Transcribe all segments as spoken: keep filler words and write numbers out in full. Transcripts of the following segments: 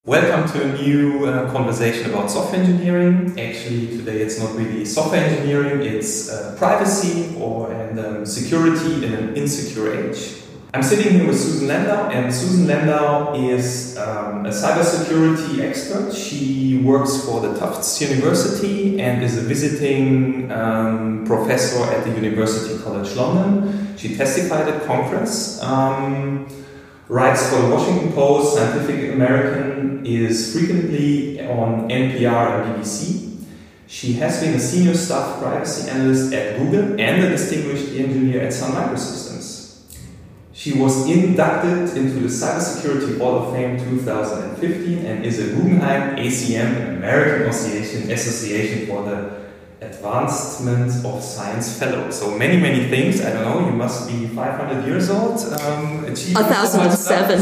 Welcome to a new uh, conversation about software engineering. Actually, today it's not really software engineering, it's uh, privacy or and um, security in an insecure age. I'm sitting here with Susan Landau, and Susan Landau is um, a cybersecurity expert. She works for the Tufts University and is a visiting um, professor at the University College London. She testified at Congress. Um, Writes for the Washington Post, Scientific American, is frequently on N P R and B B C. She has been a senior staff privacy analyst at Google and a distinguished engineer at Sun Microsystems. She was inducted into the Cybersecurity Hall of Fame two thousand fifteen and is a Guggenheim A C M, American Association, Association for the Advancement of Science Fellow. So many, many things. I don't know, you must be five hundred years old. Um, A thousand and seven.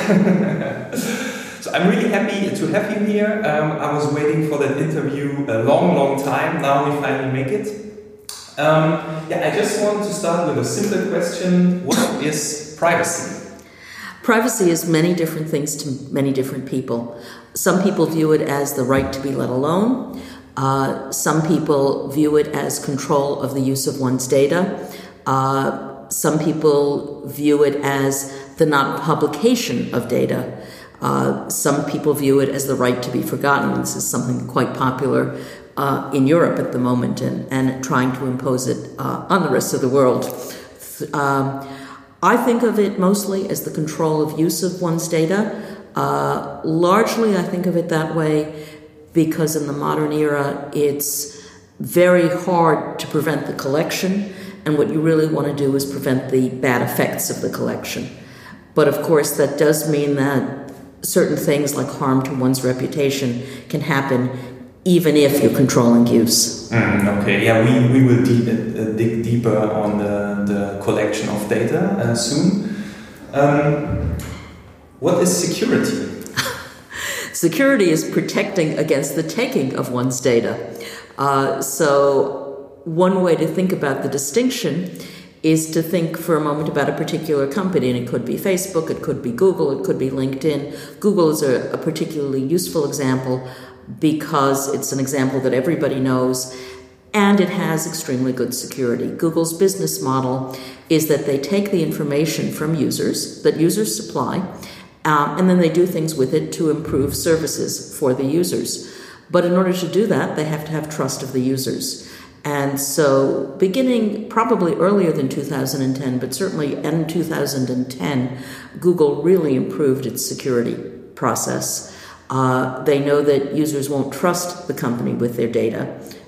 So I'm really happy to have you here. Um, I was waiting for that interview a long, long time. Now we finally make it. Um, yeah, I just want to start with a simple question. What is privacy? Privacy is many different things to many different people. Some people view it as the right to be let alone. Uh, some people view it as control of the use of one's data. Uh, some people view it as the non-publication of data. Uh, some people view it as the right to be forgotten. This is something quite popular uh, in Europe at the moment, and, and trying to impose it uh, on the rest of the world. Um, I think of it mostly as the control of use of one's data. Uh, largely, I think of it that way because in the modern era, it's very hard to prevent the collection, and what you really want to do is prevent the bad effects of the collection. But of course, that does mean that certain things like harm to one's reputation can happen even if you're controlling use. Mm, okay, yeah, we, we will deep, uh, dig deeper on the, the collection of data uh, soon. Um, what is security? Security is protecting against the taking of one's data. Uh, so one way to think about the distinction is to think for a moment about a particular company, and it could be Facebook, it could be Google, it could be LinkedIn. Google is a, a particularly useful example because it's an example that everybody knows, and it has extremely good security. Google's business model is that they take the information from users that users supply, Um, and then they do things with it to improve services for the users. But in order to do that, they have to have trust of the users. And so beginning probably earlier than two thousand ten, but certainly in two thousand ten, Google really improved its security process. Uh, they know that users won't trust the company with their data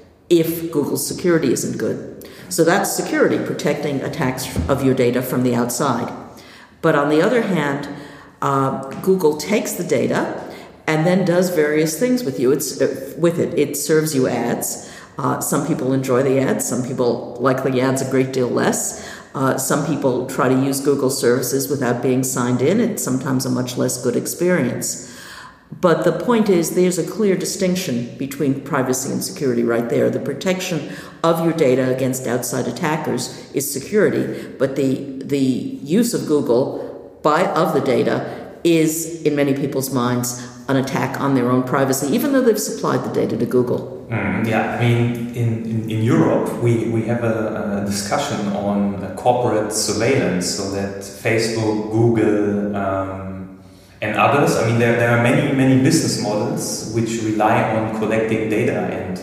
if Google's security isn't good. So that's security, protecting attacks of your data from the outside. But on the other hand, Uh, Google takes the data and then does various things with you. It's uh, with it. It serves you ads. Uh, some people enjoy the ads. Some people like the ads a great deal less. Uh, some people try to use Google services without being signed in. It's sometimes a much less good experience. But the point is, there's a clear distinction between privacy and security right there. The protection of your data against outside attackers is security, but the the use of Google by of the data is, in many people's minds, an attack on their own privacy, even though they've supplied the data to Google. Mm, yeah, I mean, in, in, in Europe, we, we have a, a discussion on uh, corporate surveillance, so that Facebook, Google, um, and others, I mean, there, there are many, many business models which rely on collecting data, and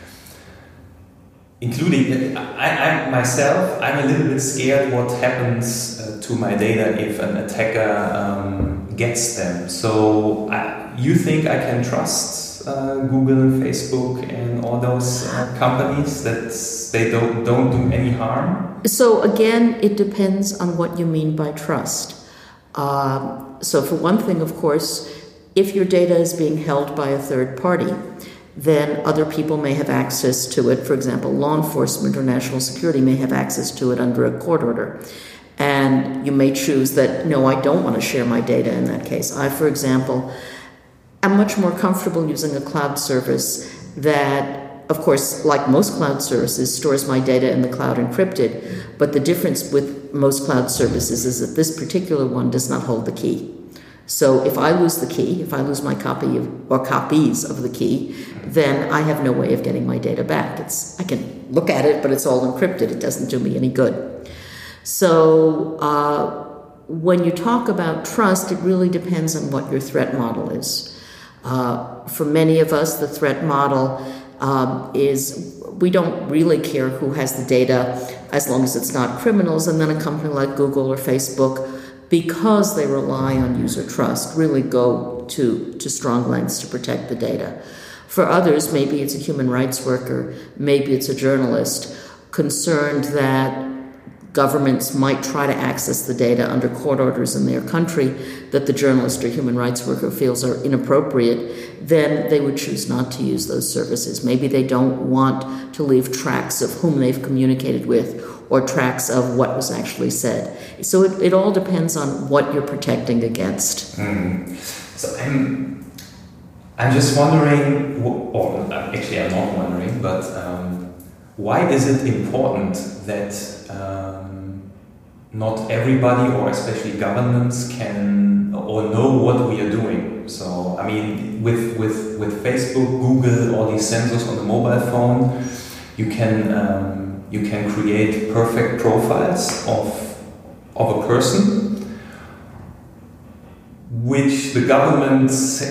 including, I, I myself, I'm a little bit scared what happens uh, to my data if an attacker um, gets them. So I, you think I can trust uh, Google and Facebook and all those uh, companies that they don't, don't do any harm? So again, it depends on what you mean by trust. Uh, so for one thing, of course, if your data is being held by a third party, then other people may have access to it. For example, law enforcement or national security may have access to it under a court order. And you may choose that, no, I don't want to share my data in that case. I, for example, am much more comfortable using a cloud service that, of course, like most cloud services, stores my data in the cloud encrypted. But the difference with most cloud services is that this particular one does not hold the key. So if I lose the key, if I lose my copy of, or copies of the key, then I have no way of getting my data back. It's I can look at it, but it's all encrypted. It doesn't do me any good. So uh, when you talk about trust, it really depends on what your threat model is. Uh, for many of us, the threat model um, is we don't really care who has the data as long as it's not criminals, and then a company like Google or Facebook, because they rely on user trust, really go to, to strong lengths to protect the data. For others, maybe it's a human rights worker, maybe it's a journalist concerned that governments might try to access the data under court orders in their country that the journalist or human rights worker feels are inappropriate, then they would choose not to use those services. Maybe they don't want to leave tracks of whom they've communicated with or tracks of what was actually said. So it, it all depends on what you're protecting against. Mm. So I'm, I'm just wondering, or actually I'm not wondering, but um, why is it important that um, not everybody, or especially governments, can or know what we are doing? So, I mean, with, with, with Facebook, Google, all these sensors on the mobile phone, you can um, you can create perfect profiles of, of a person, which the government,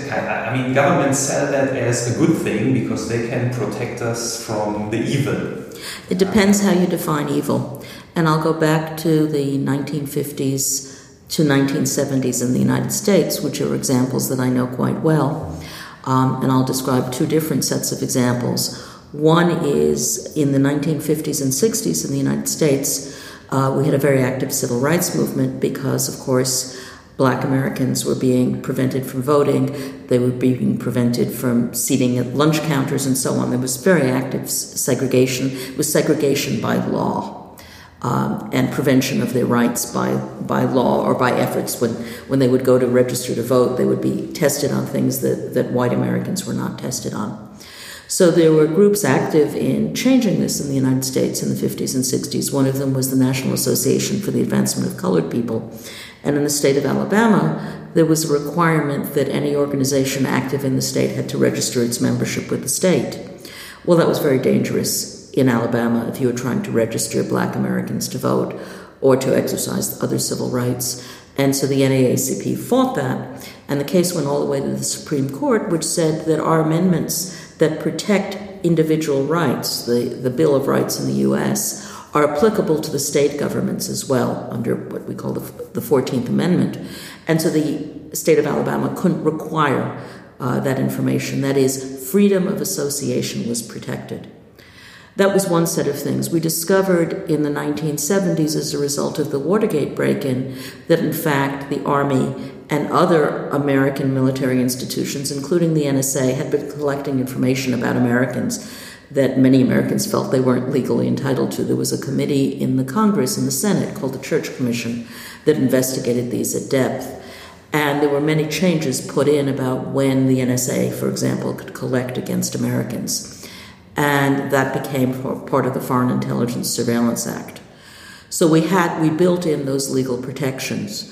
I mean, governments sell that as a good thing because they can protect us from the evil. It depends how you define evil. And I'll go back to the nineteen fifties to nineteen seventies in the United States, which are examples that I know quite well. Um, and I'll describe two different sets of examples. One is in the nineteen fifties and sixties in the United States, uh, we had a very active civil rights movement because, of course, Black Americans were being prevented from voting, they were being prevented from seating at lunch counters and so on. There was very active segregation. It was segregation by law um, and prevention of their rights by, by law or by efforts. When, when they would go to register to vote, they would be tested on things that, that white Americans were not tested on. So there were groups active in changing this in the United States in the fifties and sixties. One of them was the National Association for the Advancement of Colored People. And in the state of Alabama, there was a requirement that any organization active in the state had to register its membership with the state. Well, that was very dangerous in Alabama if you were trying to register Black Americans to vote or to exercise other civil rights. And so the N double A C P fought that, and the case went all the way to the Supreme Court, which said that our amendments that protect individual rights, the, the Bill of Rights in the U S, are applicable to the state governments as well under what we call the, the fourteenth Amendment. And so the state of Alabama couldn't require uh, that information. That is, freedom of association was protected. That was one set of things. We discovered in the nineteen seventies, as a result of the Watergate break-in, that in fact the Army and other American military institutions, including the N S A, had been collecting information about Americans that many Americans felt they weren't legally entitled to. There was a committee in the Congress, in the Senate, called the Church Commission that investigated these at depth. And there were many changes put in about when the N S A, for example, could collect against Americans. And that became part of the Foreign Intelligence Surveillance Act. So we had, we built in those legal protections.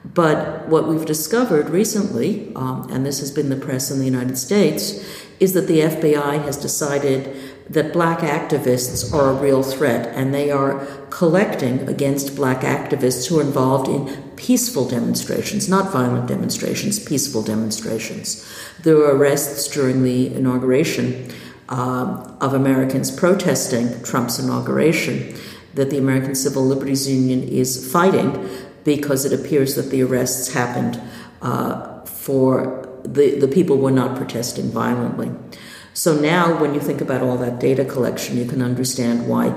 But what we've discovered recently, um, and this has been the press in the United States, is that the F B I has decided that Black activists are a real threat, and they are collecting against Black activists who are involved in peaceful demonstrations, not violent demonstrations, peaceful demonstrations. There were arrests during the inauguration um, of Americans protesting Trump's inauguration that the American Civil Liberties Union is fighting, because it appears that the arrests happened uh, for the, the people were not protesting violently. So now when you think about all that data collection, you can understand why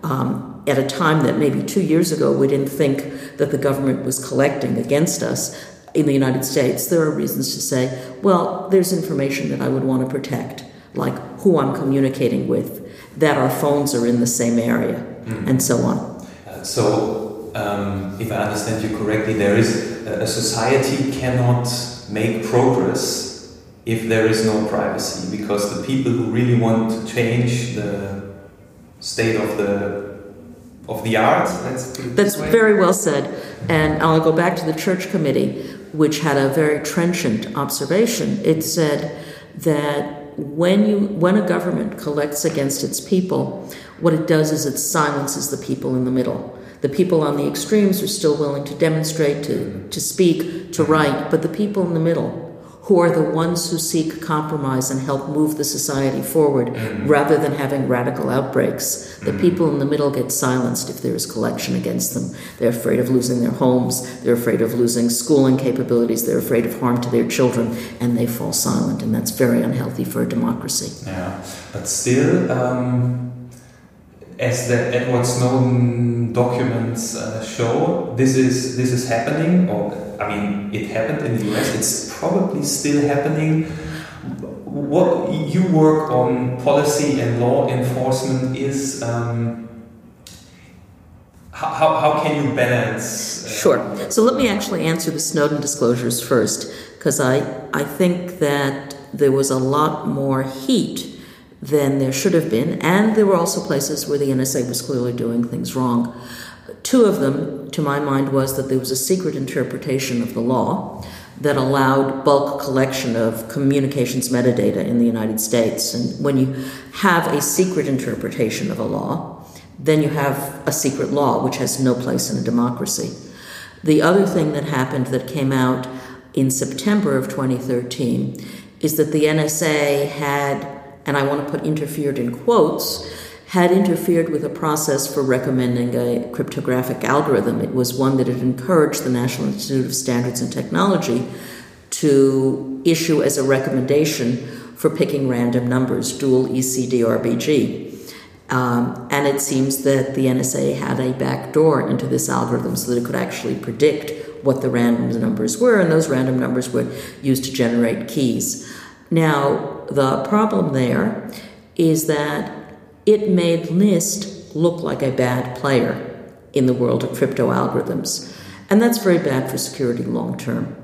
um, at a time that maybe two years ago we didn't think that the government was collecting against us in the United States, there are reasons to say, well, there's information that I would want to protect, like who I'm communicating with, that our phones are in the same area, mm-hmm. and so on. Uh, so Um, if I understand you correctly, there is a society cannot make progress if there is no privacy, because the people who really want to change the state of the of the art, let's put it That's this way. very well said. And I'll go back to the Church Committee. which had a very trenchant observation. It said that when you when a government collects against its people, what it does is it silences the people in the middle. The people on the extremes are still willing to demonstrate, to, to speak, to write, but the people in the middle, who are the ones who seek compromise and help move the society forward, mm-hmm. rather than having radical outbreaks. The mm-hmm. people in the middle get silenced if there is collection against them. They're afraid of losing their homes, they're afraid of losing schooling capabilities, they're afraid of harm to their children, and they fall silent, and that's very unhealthy for a democracy. Yeah, but still, um, as the Edward Snowden documents uh, show, this is this is happening, or I mean, it happened in the U S, it's probably still happening. What you work on policy and law enforcement is, um, how, how can you balance? Uh, sure. So let me actually answer the Snowden disclosures first, because I, I think that there was a lot more heat than there should have been, and there were also places where the N S A was clearly doing things wrong. Two of them, to my mind, was that there was a secret interpretation of the law that allowed bulk collection of communications metadata in the United States. And when you have a secret interpretation of a law, then you have a secret law, which has no place in a democracy. The other thing that happened that came out in September of twenty thirteen is that the N S A had, and I want to put interfered in quotes, had interfered with a process for recommending a cryptographic algorithm. It was one that had encouraged the National Institute of Standards and Technology to issue as a recommendation for picking random numbers, dual E C D R B G. Um, and it seems that the N S A had a backdoor into this algorithm so that it could actually predict what the random numbers were, and those random numbers were used to generate keys. Now, the problem there is that it made NIST look like a bad player in the world of crypto algorithms. And that's very bad for security long term.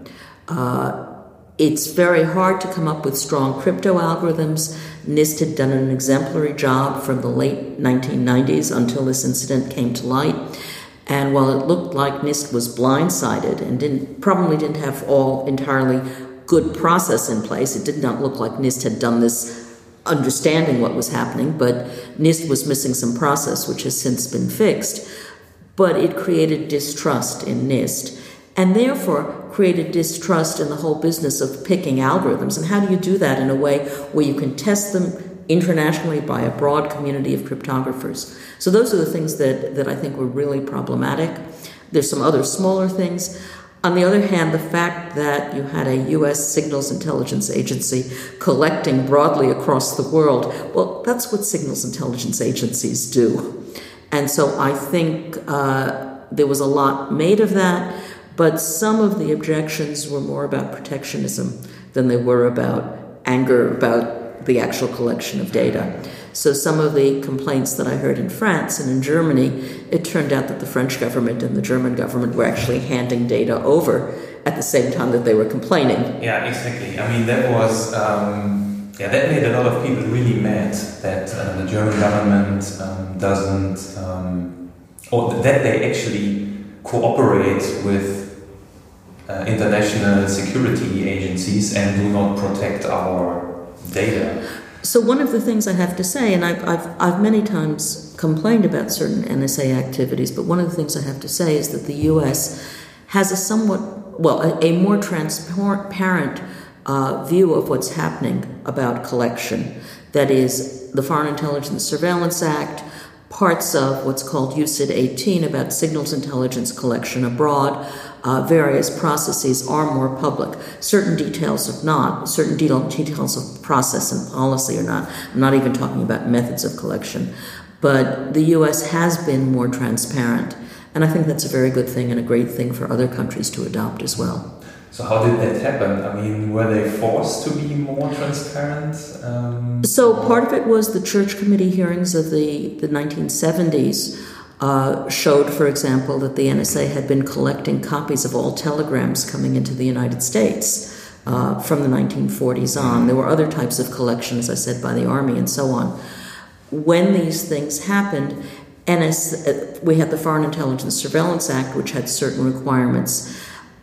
Uh, it's very hard to come up with strong crypto algorithms. NIST had done an exemplary job from the late nineteen nineties until this incident came to light. And while it looked like NIST was blindsided and didn't probably didn't have all entirely good process in place, it did not look like NIST had done this understanding what was happening, but NIST was missing some process, which has since been fixed. But it created distrust in NIST, and therefore created distrust in the whole business of picking algorithms. And how do you do that in a way where you can test them internationally by a broad community of cryptographers? So those are the things that, that I think were really problematic. There's some other smaller things. On the other hand, the fact that you had a U S signals intelligence agency collecting broadly across the world, well, that's what signals intelligence agencies do. And so I think uh, there was a lot made of that, but some of the objections were more about protectionism than they were about anger about the actual collection of data. So some of the complaints that I heard in France and in Germany, it turned out that the French government and the German government were actually handing data over at the same time that they were complaining. Yeah, exactly. I mean, that was, um, yeah, that made a lot of people really mad that uh, the German government um, doesn't, um, or that they actually cooperate with uh, international security agencies and do not protect our data. So one of the things I have to say, and I've, I've, I've many times complained about certain N S A activities, but one of the things I have to say is that the U S has a somewhat, well, a, a more transparent uh, view of what's happening about collection. That is, the Foreign Intelligence Surveillance Act, parts of what's called U C I D eighteen about signals intelligence collection abroad. Uh, various processes are more public. Certain details are not. Certain de- details of process and policy are not. I'm not even talking about methods of collection. But the U S has been more transparent. And I think that's a very good thing and a great thing for other countries to adopt as well. So how did that happen? I mean, were they forced to be more transparent? Um, so part of it was the Church Committee hearings of the, the nineteen seventies uh, showed, for example, that the N S A had been collecting copies of all telegrams coming into the United States uh, from the nineteen forties on. There were other types of collection, as I said, by the Army and so on. When these things happened, N S, we had the Foreign Intelligence Surveillance Act, which had certain requirements.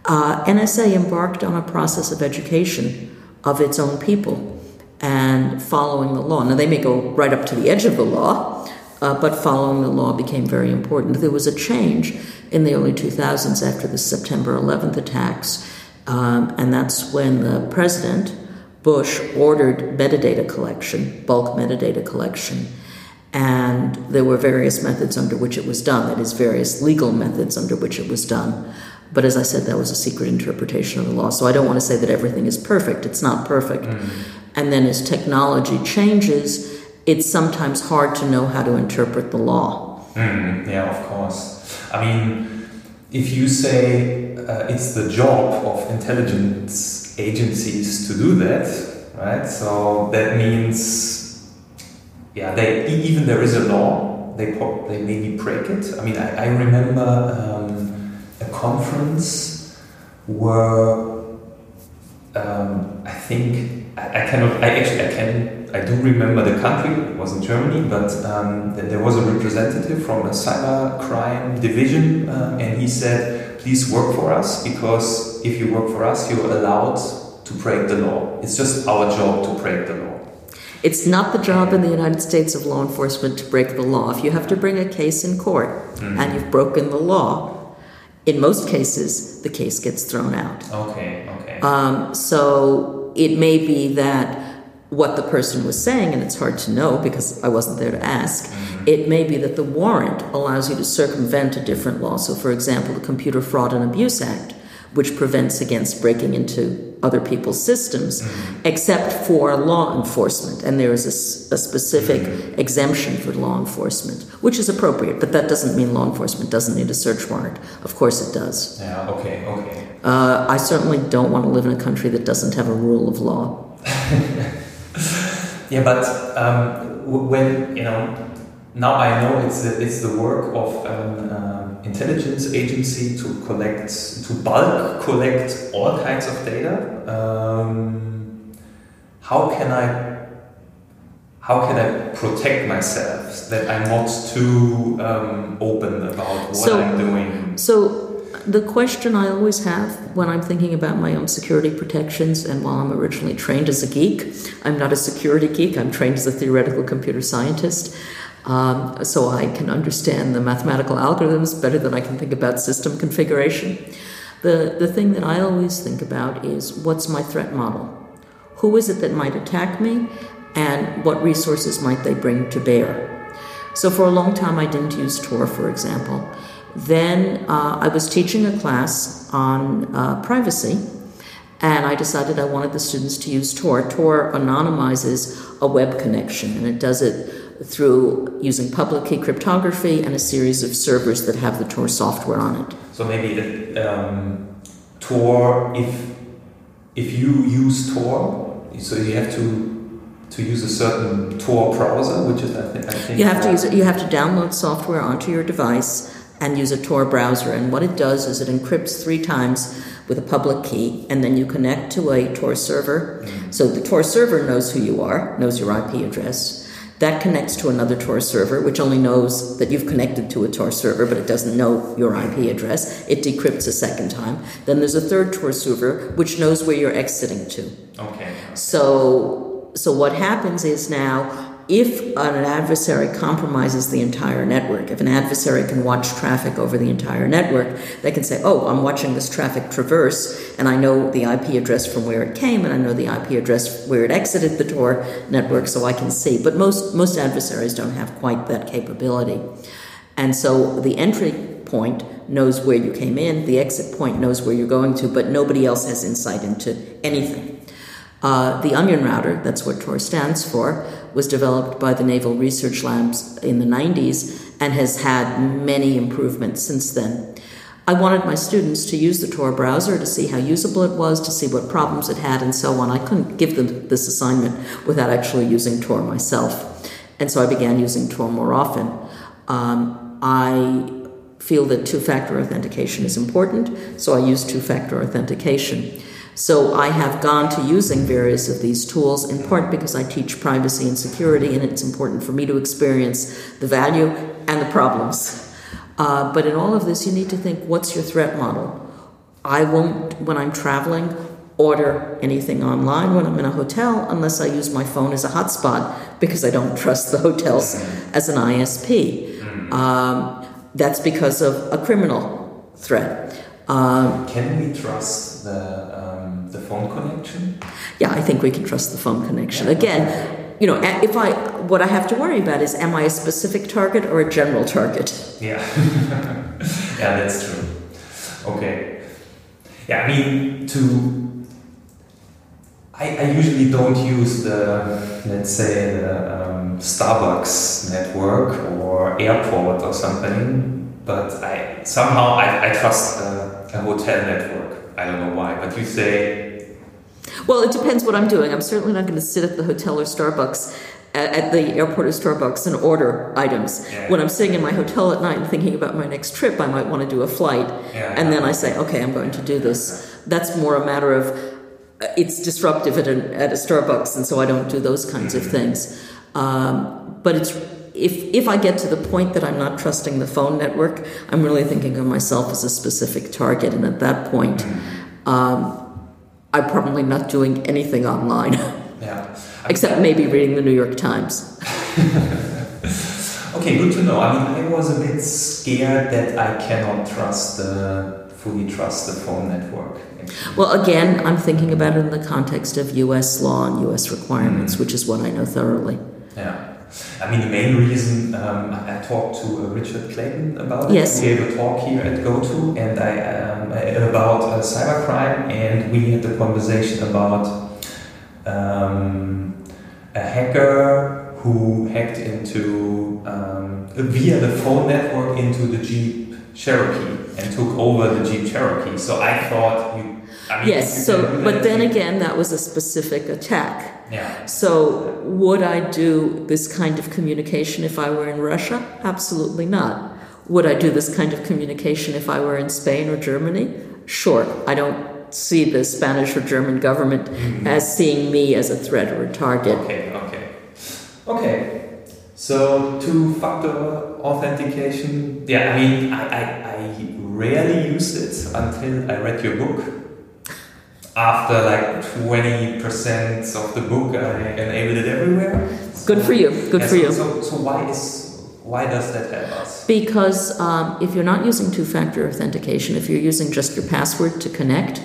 uh, N S A embarked on a process of education of its own people and following the law. Now, they may go right up to the edge of the law, uh, but following the law became very important. There was a change in the early two thousands after the September eleventh attacks, um, and that's when the president, Bush, ordered metadata collection, bulk metadata collection, and there were various methods under which it was done, that is, various legal methods under which it was done. But as I said, that was a secret interpretation of the law. So I don't want to say that everything is perfect. It's not perfect. Mm-hmm. And then as technology changes, it's sometimes hard to know how to interpret the law. Mm-hmm. Yeah, of course. I mean, if you say uh, it's the job of intelligence agencies to do that, right? So that means, yeah, they even there is a law, they they maybe break it. I mean, I, I remember um, a conference where um, I think I, I cannot. I actually I can. I do remember the country. It was in Germany, but um, there was a representative from the cybercrime division, uh, and he said, "Please work for us, because if you work for us, you're allowed to break the law. It's just our job to break the law." It's not the job in the United States of law enforcement to break the law. If you have to bring a case in court mm-hmm. and you've broken the law, in most cases, the case gets thrown out. Okay, okay. Um, so it may be that what the person was saying, and it's hard to know because I wasn't there to ask, mm-hmm. it may be that the warrant allows you to circumvent a different law. So, for example, the Computer Fraud and Abuse Act, which prevents against breaking into other people's systems, mm-hmm. except for law enforcement. And there is a, a specific mm-hmm. exemption for law enforcement, which is appropriate, but that doesn't mean law enforcement doesn't need a search warrant. Of course it does. Yeah, okay, okay. Uh, I certainly don't want to live in a country that doesn't have a rule of law. Yeah, but um, when, you know, now I know it's the, it's the work of an um, intelligence agency to collect, to bulk collect all kinds of data. Um, how can I, how can I protect myself that I'm not too um, open about what so, I'm doing? So the question I always have when I'm thinking about my own security protections, and while I'm originally trained as a geek, I'm not a security geek, I'm trained as a theoretical computer scientist. Um, so I can understand the mathematical algorithms better than I can think about system configuration. The, the thing that I always think about is, what's my threat model? Who is it that might attack me, and what resources might they bring to bear? So for a long time I didn't use Tor, for example. Then uh, I was teaching a class on uh, privacy, and I decided I wanted the students to use Tor. Tor anonymizes a web connection, and it does it through using public key cryptography and a series of servers that have the Tor software on it. So maybe the um, Tor, if if you use Tor, so you have to to use a certain Tor browser, which is I think, I think you have to use it, you have to download software onto your device and use a Tor browser. And what it does is it encrypts three times with a public key, and then you connect to a Tor server. Mm-hmm. So the Tor server knows who you are, knows your I P address. That connects to another Tor server, which only knows that you've connected to a Tor server, but it doesn't know your I P address. It decrypts a second time. Then there's a third Tor server, which knows where you're exiting to. Okay. So, so what happens is now, if an adversary compromises the entire network, if an adversary can watch traffic over the entire network, they can say, oh, I'm watching this traffic traverse, and I know the I P address from where it came, and I know the I P address where it exited the Tor network, so I can see. But most, most adversaries don't have quite that capability. And so the entry point knows where you came in, the exit point knows where you're going to, but nobody else has insight into anything. Uh, the Onion Router, that's what Tor stands for, was developed by the Naval Research Labs in the nineties and has had many improvements since then. I wanted my students to use the Tor browser to see how usable it was, to see what problems it had, and so on. I couldn't give them this assignment without actually using Tor myself. And so I began using Tor more often. Um, I feel that two-factor authentication is important, so I use two-factor authentication. So I have gone to using various of these tools, in part because I teach privacy and security, and it's important for me to experience the value and the problems. Uh, but in all of this, you need to think, what's your threat model? I won't, when I'm traveling, order anything online when I'm in a hotel unless I use my phone as a hotspot because I don't trust the hotels as an I S P. Um, that's because of a criminal threat. Um, Can we trust the um, the phone connection? Yeah, I think we can trust the phone connection. Again, you know, if I what I have to worry about is, am I a specific target or a general target? Yeah, yeah, that's true. Okay. Yeah, I mean, to I, I usually don't use the, let's say, the um, Starbucks network or airport or something, but I somehow I, I trust a, a hotel network. I don't know why, but you say. Well, it depends what I'm doing. I'm certainly not going to sit at the hotel or Starbucks, at, at the airport or Starbucks, and order items. Yeah. When I'm sitting in my hotel at night and thinking about my next trip, I might want to do a flight, yeah, and then I say, okay, I'm going to do this. That's more a matter of, uh, it's disruptive at a, at a Starbucks, and so I don't do those kinds of things. Um, but it's if if I get to the point that I'm not trusting the phone network, I'm really thinking of myself as a specific target, and at that point, um, I'm probably not doing anything online. Yeah. Except maybe reading the New York Times. Okay, good to know. I mean, I was a bit scared that I cannot trust the, fully trust the phone network. Actually. Well, again, I'm thinking about it in the context of U S law and U S requirements, mm-hmm. which is what I know thoroughly. Yeah. I mean, the main reason um, I talked to uh, Richard Clayton about it. Yes. He gave a talk here at GoTo and I um, about uh, cybercrime, and we had the conversation about um, a hacker who hacked into um, via the phone network into the Jeep Cherokee and took over the Jeep Cherokee. So I thought you. I mean, yes. So, but then again, that was a specific attack. Yeah. So, would I do this kind of communication if I were in Russia? Absolutely not. Would I do this kind of communication if I were in Spain or Germany? Sure. I don't see the Spanish or German government mm-hmm. as seeing me as a threat or a target. Okay. Okay. Okay. So, two-factor authentication. Yeah. I mean, I, I, I rarely used it until I read your book. After like twenty percent of the book, I enabled it everywhere. So, good for you. Good yeah, for so, you. So, so why is why does that help us? Because um, if you're not using two-factor authentication, if you're using just your password to connect,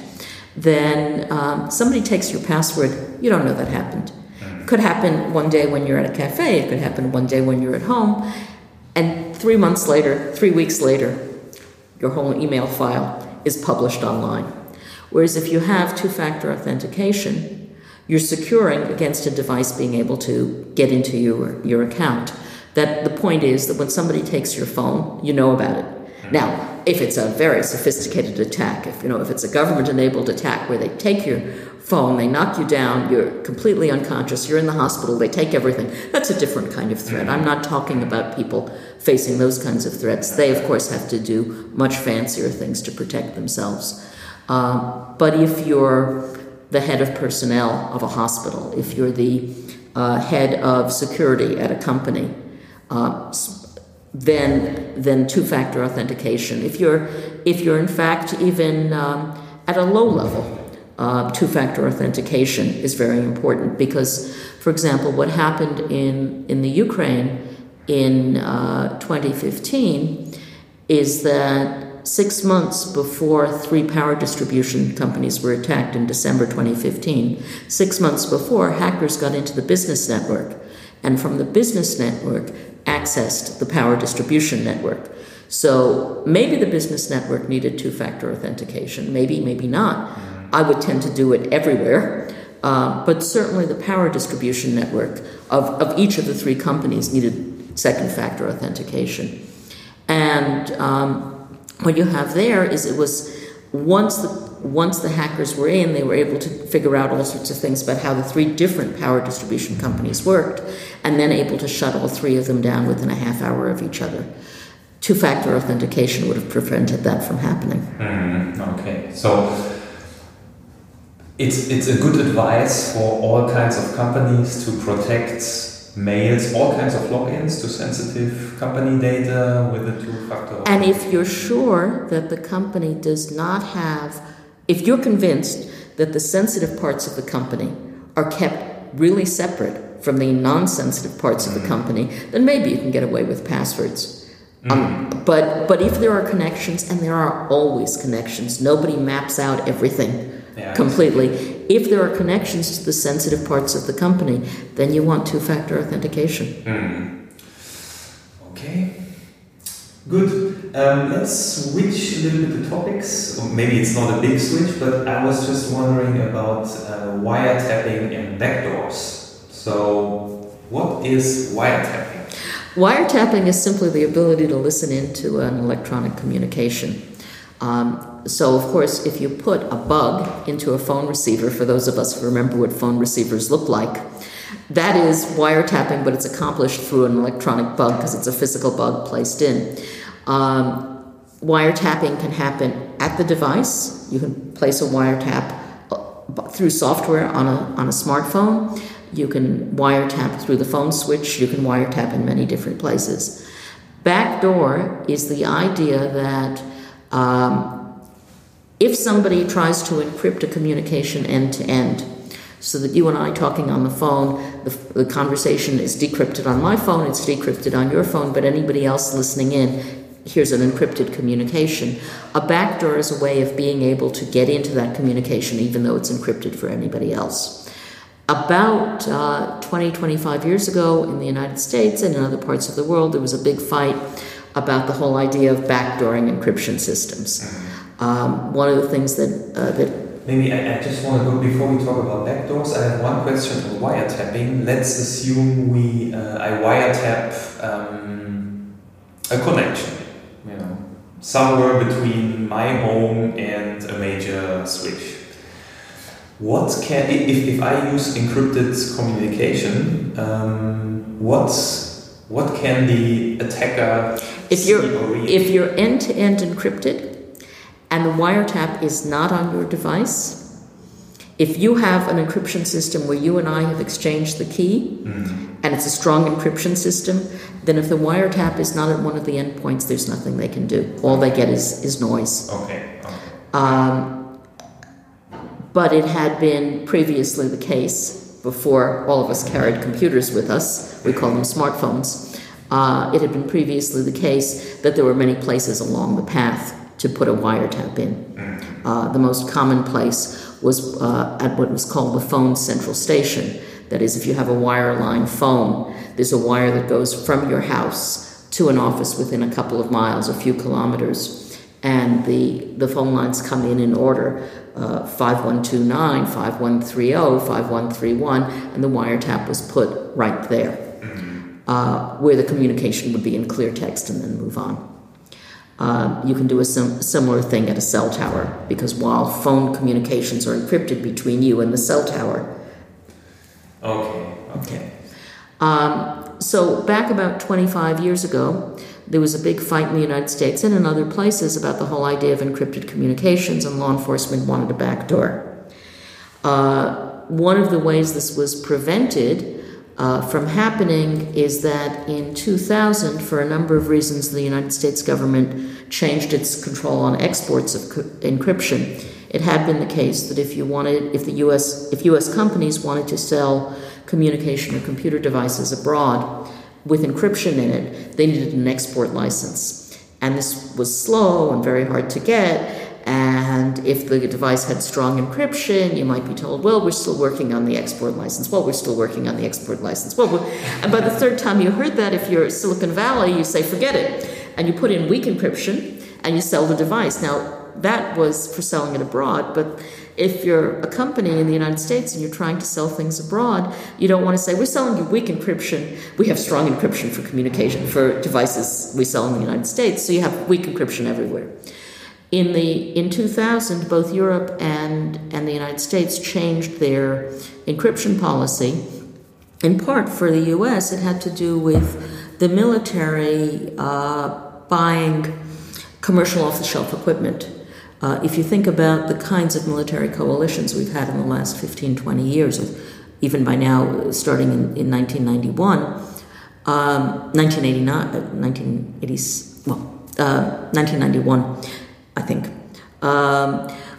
then um, somebody takes your password. You don't know that happened. Mm-hmm. It could happen one day when you're at a cafe. It could happen one day when you're at home, and three months later, three weeks later, your whole email file is published online. Whereas if you have two-factor authentication, you're securing against a device being able to get into your, your account. That the point is that when somebody takes your phone, you know about it. Now, if it's a very sophisticated attack, if you know, if it's a government-enabled attack where they take your phone, they knock you down, you're completely unconscious, you're in the hospital, they take everything, that's a different kind of threat. I'm not talking about people facing those kinds of threats. They, of course, have to do much fancier things to protect themselves. Um, but if you're the head of personnel of a hospital, if you're the uh, head of security at a company, uh, then then two-factor authentication. If you're if you're in fact even um, at a low level, uh, two-factor authentication is very important because, for example, what happened in in the Ukraine in uh, twenty fifteen is that six months before three power distribution companies were attacked in December twenty fifteen, six months before, hackers got into the business network, and from the business network accessed the power distribution network. So maybe the business network needed two-factor authentication, maybe, maybe not. I would tend to do it everywhere, uh, but certainly the power distribution network of, of each of the three companies needed second-factor authentication. And um, what you have there is it was once the once the hackers were in, they were able to figure out all sorts of things about how the three different power distribution companies worked, and then able to shut all three of them down within a half hour of each other. Two-factor authentication would have prevented that from happening. Mm, okay, so it's it's a good advice for all kinds of companies to protect mails, all kinds of logins to sensitive company data with a two-factor. And if you're sure that the company does not have if you're convinced that the sensitive parts of the company are kept really separate from the non-sensitive parts of the company, then maybe you can get away with passwords. Mm. Um, but but if there are connections, and there are always connections, nobody maps out everything yeah, completely. If there are connections to the sensitive parts of the company, then you want two-factor authentication. Mm. Okay. Good. Um, let's switch a little bit the topics. Or maybe it's not a big switch, but I was just wondering about uh, wiretapping and backdoors. So, what is wiretapping? Wiretapping is simply the ability to listen into an electronic communication. Um, so, of course, if you put a bug into a phone receiver, for those of us who remember what phone receivers look like, that is wiretapping, but it's accomplished through an electronic bug because it's a physical bug placed in. Um, wiretapping can happen at the device. You can place a wiretap through software on a on a smartphone. You can wiretap through the phone switch. You can wiretap in many different places. Backdoor is the idea that um, if somebody tries to encrypt a communication end-to-end, so that you and I talking on the phone, the, the conversation is decrypted on my phone, it's decrypted on your phone, but anybody else listening in here's an encrypted communication. A backdoor is a way of being able to get into that communication even though it's encrypted for anybody else. About uh, twenty, twenty-five years ago in the United States and in other parts of the world, there was a big fight about the whole idea of backdooring encryption systems. Um, one of the things that... Uh, that Maybe I, I just want to go, before we talk about backdoors, I have one question on wiretapping. Let's assume we uh, I wiretap um, a connection, you know, somewhere between my home and a major switch. What can, if, if I use encrypted communication, um, what's, what can the attacker if you're if you're end-to-end encrypted and the wiretap is not on your device, if you have an encryption system where you and I have exchanged the key, mm-hmm. and it's a strong encryption system, then if the wiretap is not at one of the endpoints, there's nothing they can do. All they get is, is noise. Okay. okay. Um, But it had been previously the case, before all of us carried computers with us, we call them smartphones, uh, it had been previously the case that there were many places along the path to put a wiretap in. Uh, the most common place was uh, at what was called the phone central station. That is, if you have a wireline phone, there's a wire that goes from your house to an office within a couple of miles, a few kilometers, and the, the phone lines come in in order. Uh, five one two nine, five one three zero, five one three one, and the wiretap was put right there, uh, where the communication would be in clear text and then move on. Uh, you can do a sim- similar thing at a cell tower, because while phone communications are encrypted between you and the cell tower. Okay, okay. Um, so back about twenty-five years ago, there was a big fight in the United States and in other places about the whole idea of encrypted communications, and law enforcement wanted a backdoor. Uh, one of the ways this was prevented uh, from happening is that in two thousand, for a number of reasons, the United States government changed its control on exports of co- encryption. It had been the case that if you wanted, if the U S, if U S companies wanted to sell communication or computer devices abroad with encryption in it, they needed an export license. And this was slow and very hard to get, and if the device had strong encryption, you might be told, well, we're still working on the export license. Well, we're still working on the export license. Well, we're... And by the third time you heard that, if you're Silicon Valley, you say, forget it. And you put in weak encryption, and you sell the device. Now, that was for selling it abroad, but if you're a company in the United States and you're trying to sell things abroad, you don't want to say, we're selling you weak encryption. We have strong encryption for communication, for devices we sell in the United States, so you have weak encryption everywhere. In the in two thousand, both Europe and, and the United States changed their encryption policy. In part for the U S, it had to do with the military uh, buying commercial off-the-shelf equipment. Uh, if you think about the kinds of military coalitions we've had in the last fifteen, twenty years, or even by now, starting in, in nineteen ninety-one, um, nineteen eighty-nine, uh, nineteen eighty, well, uh, nineteen ninety-one, I think. Um,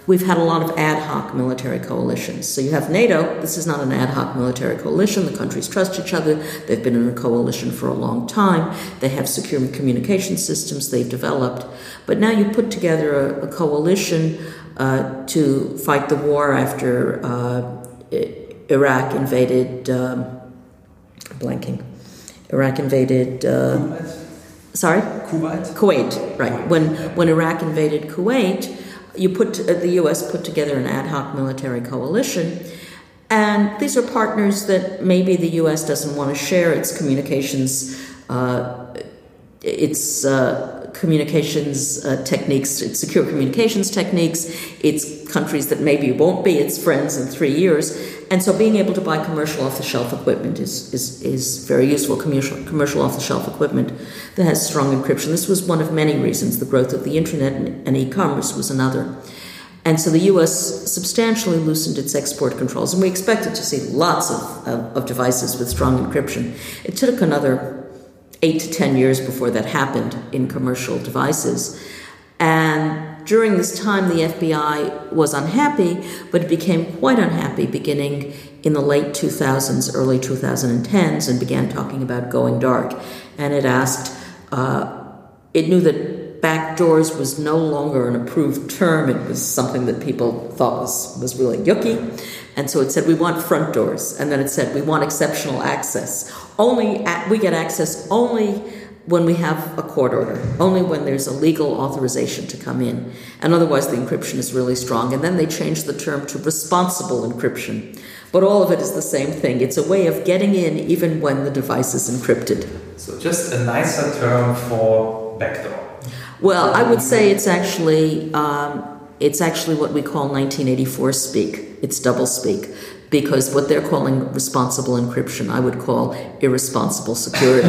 we've had a lot of ad hoc military coalitions. So you have NATO. This is not an ad hoc military coalition. The countries trust each other. They've been in a coalition for a long time. They have secure communication systems they've developed. But now you put together a, a coalition uh, to fight the war after uh, Iraq invaded, um, blanking, Iraq invaded... Uh, Kuwait? Sorry? Kuwait? Kuwait, right. Kuwait. When, when Iraq invaded Kuwait, you put uh, the U S put together an ad hoc military coalition, and these are partners that maybe the U S doesn't want to share its communications, uh, its uh, communications uh, techniques, its secure communications techniques. It's countries that maybe won't be its friends in three years, and so being able to buy commercial off-the-shelf equipment is is is very useful. Commercial commercial off-the-shelf equipment that has strong encryption. This was one of many reasons. The growth of the internet and, and e-commerce was another. And so the U S substantially loosened its export controls, and we expected to see lots of, of, of devices with strong encryption. It took another eight to ten years before that happened in commercial devices. And during this time, the F B I was unhappy, but it became quite unhappy beginning in the late two thousands, early twenty tens, and began talking about going dark. And it asked, uh, it knew that backdoors was no longer an approved term. It was something that people thought was, was really yucky. And so it said, we want front doors. And then it said, we want exceptional access. Only at, we get access only when we have a court order, only when there's a legal authorization to come in. And otherwise the encryption is really strong. And then they changed the term to responsible encryption. But all of it is the same thing. It's a way of getting in even when the device is encrypted. So just a nicer term for backdoor. Well, I would say it's actually um, it's actually what we call nineteen eighty-four speak. It's double speak, because what they're calling responsible encryption, I would call irresponsible security.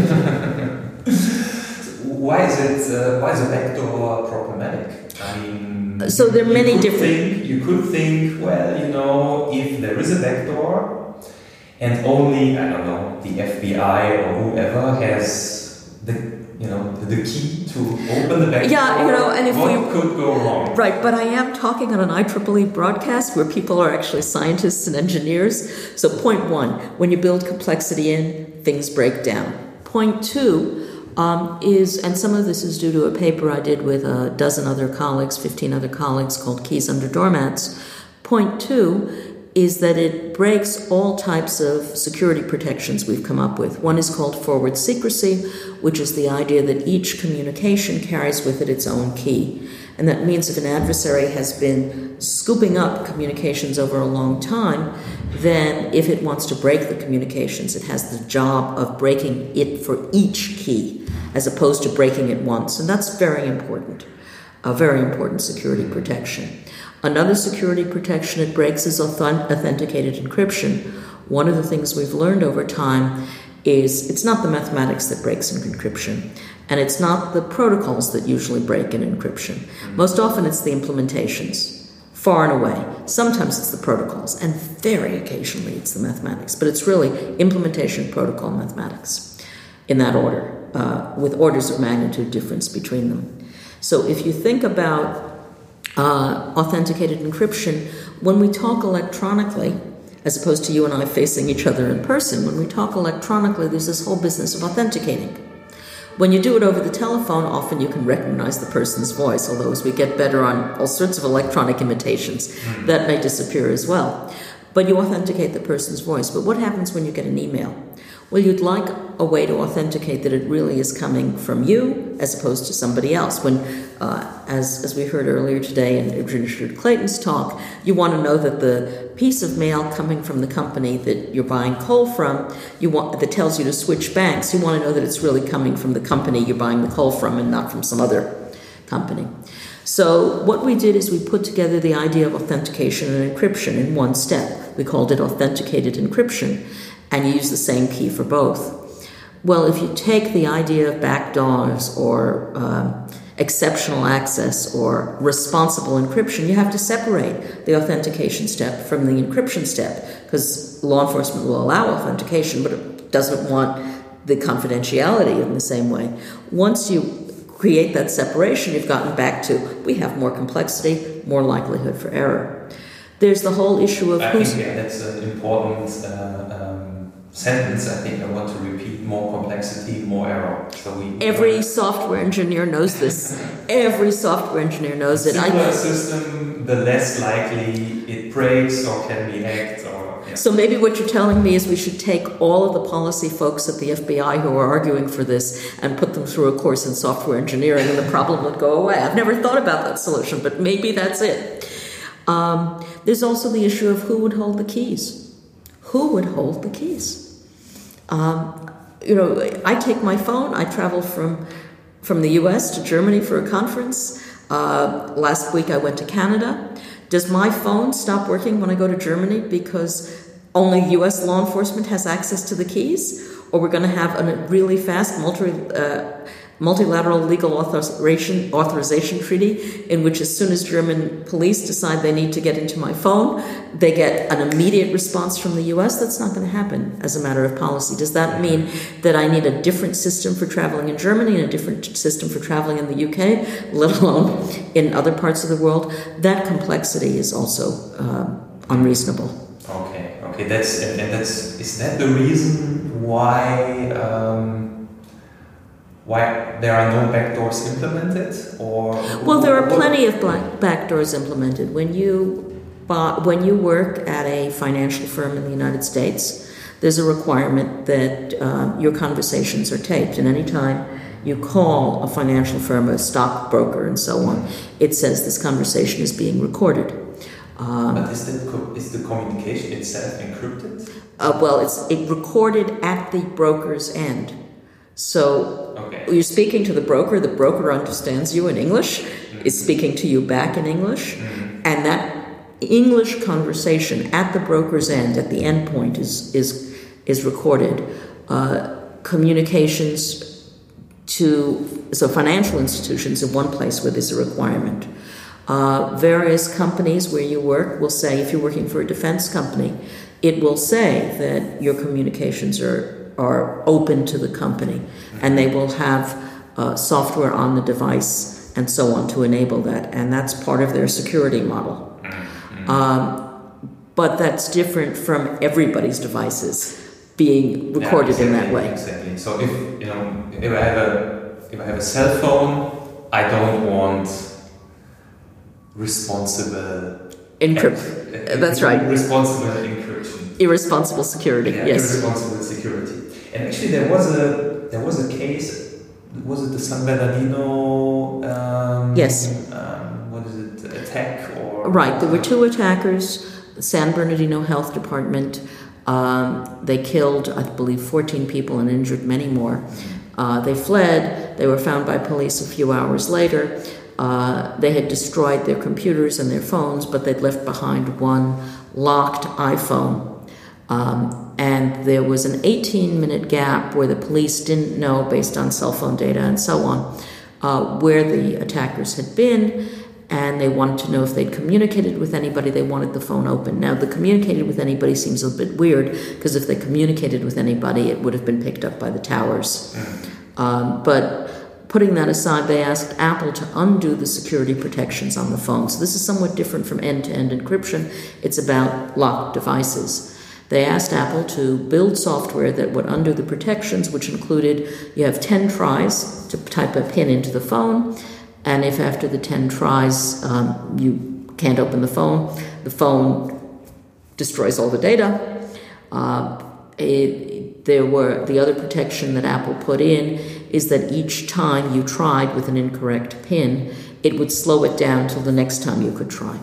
Why is it? Uh, why is a backdoor problematic? I mean, so there are many different. Think, you could think, well, you know, if there is a backdoor, and only I don't know the F B I or whoever has the you know the key to open the backdoor. Yeah, you know, and if what we could go wrong? Right, but I am talking on an I triple E broadcast where people are actually scientists and engineers. So point one, when you build complexity in, things break down. Point two um, is, and some of this is due to a paper I did with a dozen other colleagues, fifteen other colleagues, called Keys Under Doormats. Point two is that it breaks all types of security protections we've come up with. One is called forward secrecy, which is the idea that each communication carries with it its own key. And that means if an adversary has been scooping up communications over a long time, then if it wants to break the communications, it has the job of breaking it for each key, as opposed to breaking it once. And that's very important, a very important security protection. Another security protection it breaks is authenticated encryption. One of the things we've learned over time is it's not the mathematics that breaks encryption, and it's not the protocols that usually break an encryption. Most often it's the implementations, far and away. Sometimes it's the protocols, and very occasionally it's the mathematics, but it's really implementation, protocol, mathematics, in that order, uh, with orders of magnitude difference between them. So if you think about Uh, authenticated encryption, when we talk electronically, as opposed to you and I facing each other in person, when we talk electronically, there's this whole business of authenticating. When you do it over the telephone, often you can recognize the person's voice, although as we get better on all sorts of electronic imitations, that may disappear as well. But you authenticate the person's voice. But what happens when you get an email? Well, you'd like a way to authenticate that it really is coming from you as opposed to somebody else. When, uh, as, as we heard earlier today in Richard Clayton's talk, you want to know that the piece of mail coming from the company that you're buying coal from, you want, that tells you to switch banks, you want to know that it's really coming from the company you're buying the coal from and not from some other company. So what we did is we put together the idea of authentication and encryption in one step. We called it authenticated encryption. And you use the same key for both. Well, if you take the idea of backdoors or uh, exceptional access or responsible encryption, you have to separate the authentication step from the encryption step, because law enforcement will allow authentication, but it doesn't want the confidentiality in the same way. Once you create that separation, you've gotten back to, we have more complexity, more likelihood for error. There's the whole issue of I who's... think yeah, that's an important uh, um, sentence. I think I want to repeat: more complexity, more error. So we Every software engineer knows this. Every software engineer knows it. The simpler a system, the less likely it breaks or can be hacked. Or yeah. So maybe what you're telling me is we should take all of the policy folks at the F B I who are arguing for this and put them through a course in software engineering, and the problem would go away. I've never thought about that solution, but maybe that's it. Um, there's also the issue of who would hold the keys. Who would hold the keys? Um, you know, I take my phone. I travel from from the U S to Germany for a conference. Uh, last week I went to Canada. Does my phone stop working when I go to Germany because only U S law enforcement has access to the keys? Or we're going to have a really fast multi, uh, multilateral legal authorization, authorization treaty in which as soon as German police decide they need to get into my phone, they get an immediate response from the U S? That's not going to happen as a matter of policy. Does that mean that I need a different system for traveling in Germany and a different system for traveling in the U K, let alone in other parts of the world? That complexity is also uh, unreasonable. Okay, okay, that's and, and that's is that the reason why um, why there are no backdoors implemented, or well, there are plenty of black backdoors implemented. When you buy, when you work at a financial firm in the United States, there's a requirement that uh, your conversations are taped, and anytime you call a financial firm, a stockbroker, and so on, it says this conversation is being recorded. Um, but is the, co- is the communication itself encrypted? Uh, well, it's it recorded at the broker's end. So okay. You're speaking to the broker, the broker understands you in English, mm-hmm. is speaking to you back in English, mm-hmm. and that English conversation at the broker's end, at the end point, is, is, is recorded. Uh, communications to, so financial institutions in one place where there's a requirement. Uh, various companies where you work will say, if you're working for a defense company, it will say that your communications are, are open to the company, and they will have uh, software on the device and so on to enable that, and that's part of their security model. Um, but that's different from everybody's devices being recorded yeah, exactly, in that way. Exactly. So if you know, if I have a if I have a cell phone, I don't want responsible encryption. Uh, That's right. Responsible encryption. Irresponsible security. Yeah, yes. Irresponsible security. And actually, there was a there was a case. Was it the San Bernardino? Um, yes. Um, what is it? Attack or? Right. There were two attackers. The San Bernardino Health Department. Um, they killed, I believe, fourteen people and injured many more. Uh, they fled. They were found by police a few hours later. Uh, they had destroyed their computers and their phones, but they'd left behind one locked iPhone. Um, and there was an eighteen-minute gap where the police didn't know, based on cell phone data and so on, uh, where the attackers had been, and they wanted to know if they'd communicated with anybody. They wanted the phone open. Now, the communicated with anybody seems a bit weird, because if they communicated with anybody, it would have been picked up by the towers. Um, but putting that aside, they asked Apple to undo the security protections on the phone. So this is somewhat different from end-to-end encryption. It's about locked devices. They asked Apple to build software that would undo the protections, which included you have ten tries to type a PIN into the phone, and if after the ten tries um, you can't open the phone, the phone destroys all the data. Uh, it, there were the other protection that Apple put in is that each time you tried with an incorrect PIN, it would slow it down till the next time you could try.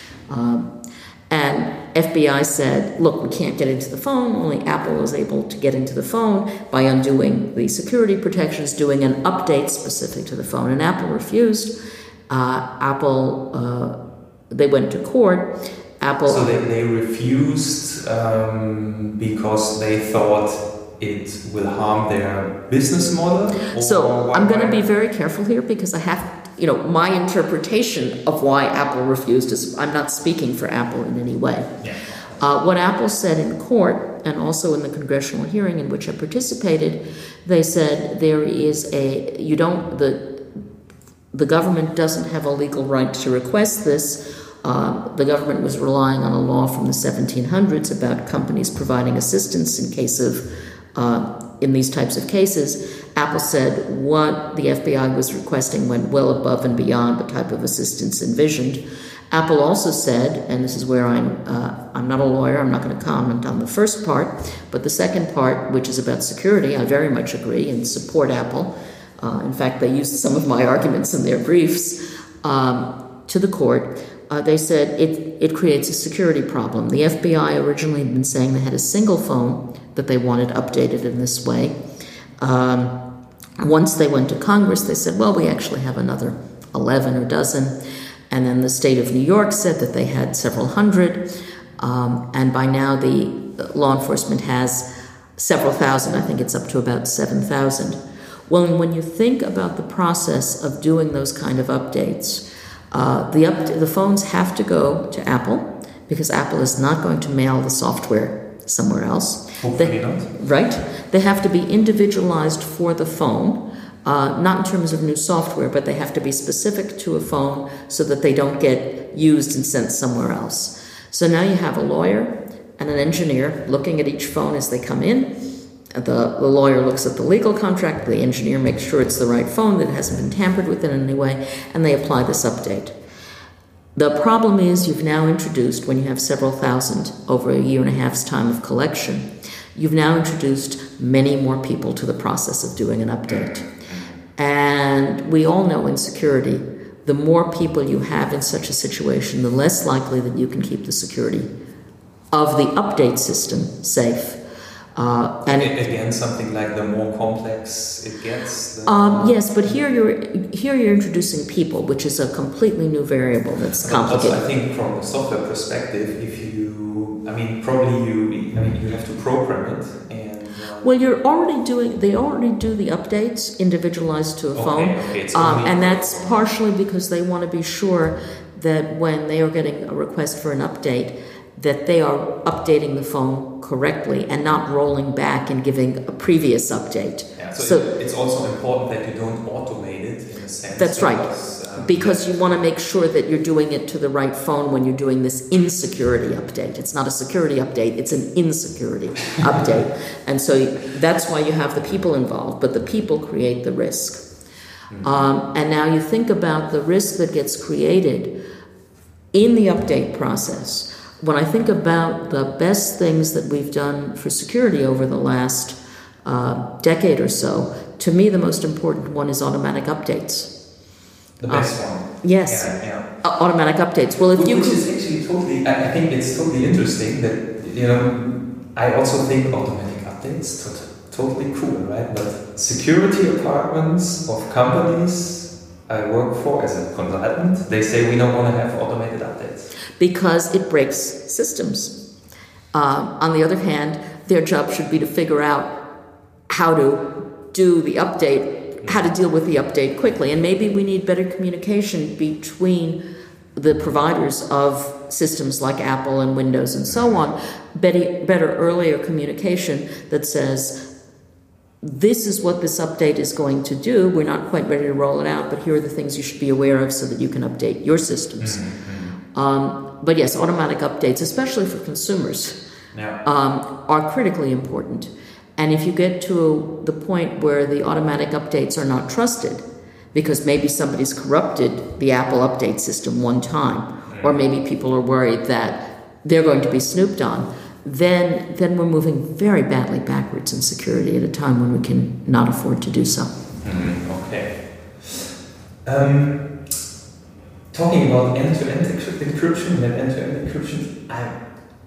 Um, and F B I said, look, we can't get into the phone. Only Apple is able to get into the phone by undoing the security protections, doing an update specific to the phone. And Apple refused. Uh, Apple, uh, they went to court. Apple. So they, they refused um, because they thought it will harm their business model? So I'm going to be very careful here, because I have, you know, my interpretation of why Apple refused is, I'm not speaking for Apple in any way. Yeah. Uh, what Apple said in court, and also in the congressional hearing in which I participated, they said there is a, you don't, the the government doesn't have a legal right to request this. Uh, the government was relying on a law from the seventeen hundreds about companies providing assistance in case of uh, in these types of cases. Apple said what the F B I was requesting went well above and beyond the type of assistance envisioned. Apple also said, and this is where I'm uh, I'm not a lawyer, I'm not going to comment on the first part, but the second part, which is about security, I very much agree and support Apple. Uh, in fact, they used some of my arguments in their briefs um, to the court. Uh, they said it, it creates a security problem. The F B I originally had been saying they had a single phone that they wanted updated in this way. Um, once they went to Congress, they said, well, we actually have another eleven or dozen. And then the state of New York said that they had several hundred. Um, and by now the law enforcement has several thousand. I think it's up to about seven thousand. Well, when you think about the process of doing those kind of updates, uh, the, up- the phones have to go to Apple because Apple is not going to mail the software somewhere else. Hopefully they, not. Right. They have to be individualized for the phone. Uh, not in terms of new software, but they have to be specific to a phone so that they don't get used and sent somewhere else. So now you have a lawyer and an engineer looking at each phone as they come in. The, the lawyer looks at the legal contract, the engineer makes sure it's the right phone, that it hasn't been tampered with in any way, and they apply this update. The problem is you've now introduced, when you have several thousand over a year and a half's time of collection, you've now introduced many more people to the process of doing an update. And we all know in security, the more people you have in such a situation, the less likely that you can keep the security of the update system safe. Uh, and again, something like the more complex it gets. The um, yes, but here you're here you're introducing people, which is a completely new variable that's complicated. Also, I think from the software perspective, if you, I mean, probably you, I mean, you have to program it. And well, you're already doing, they already do the updates individualized to a okay, phone. Okay, um, and that's partially because they want to be sure that when they are getting a request for an update, that they are updating the phone correctly and not rolling back and giving a previous update. Yeah, so, so it, it's also important that you don't automate it in a sense. That's right. Because, um, because you want to make sure that you're doing it to the right phone when you're doing this insecurity update. It's not a security update, it's an insecurity update. And so that's why you have the people involved, but the people create the risk. Mm-hmm. Um, and now you think about the risk that gets created in the update process. When I think about the best things that we've done for security over the last uh, decade or so, to me the most important one is automatic updates. The best uh, one. Yes. Yeah, yeah. Uh, automatic updates. Well, if Which you Which is actually totally, I I think it's totally interesting that, you know, I also think automatic updates, tot- totally cool, right? But security departments of companies I work for as a consultant, they say we don't want to have automated updates. Because it breaks systems. Uh, on the other hand, their job should be to figure out how to do the update, how to deal with the update quickly. And maybe we need better communication between the providers of systems like Apple and Windows and so on, better, better earlier communication that says, this is what this update is going to do. We're not quite ready to roll it out, but here are the things you should be aware of so that you can update your systems. Mm-hmm. Um, but yes, automatic updates, especially for consumers, yeah. um, are critically important. And if you get to the point where the automatic updates are not trusted, because maybe somebody's corrupted the Apple update system one time, mm-hmm. or maybe people are worried that they're going to be snooped on, then then we're moving very badly backwards in security at a time when we can not afford to do so. Mm-hmm. Okay. Um, Talking about end-to-end encryption and end-to-end encryption, I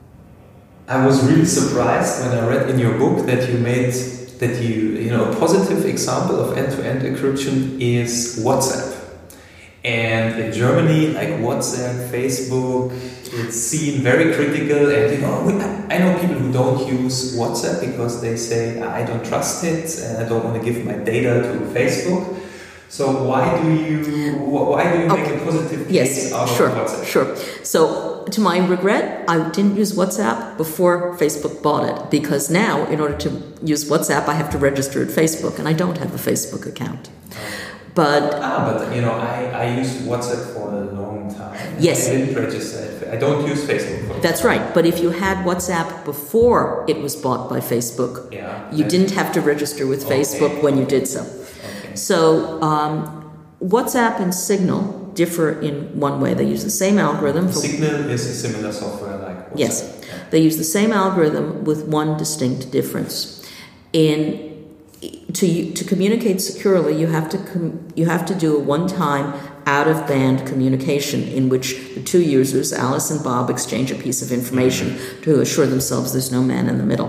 I was really surprised when I read in your book that you made that you you know a positive example of end-to-end encryption is WhatsApp. And in Germany, like WhatsApp, Facebook, it's seen very critical. And you know, we, I know people who don't use WhatsApp because they say I don't trust it and I don't want to give my data to Facebook. So why do you why do you make okay. a positive case yes, out sure, of WhatsApp? Sure. So to my regret, I didn't use WhatsApp before Facebook bought it, because now in order to use WhatsApp, I have to register at Facebook, and I don't have a Facebook account. But ah, but you know, I, I used WhatsApp for a long time. Yes. I didn't register it. I don't use Facebook. For That's right. But if you had WhatsApp before it was bought by Facebook, yeah, you didn't have to register with Okay. Facebook when you did so. Okay. So um, WhatsApp and Signal differ in one way. They use the same algorithm. For, Signal is a similar software like WhatsApp. yes, Yeah. they use the same algorithm with one distinct difference. In to to communicate securely, you have to com, you have to do a one-time out-of-band communication in which the two users, Alice and Bob, exchange a piece of information to assure themselves there's no man in the middle.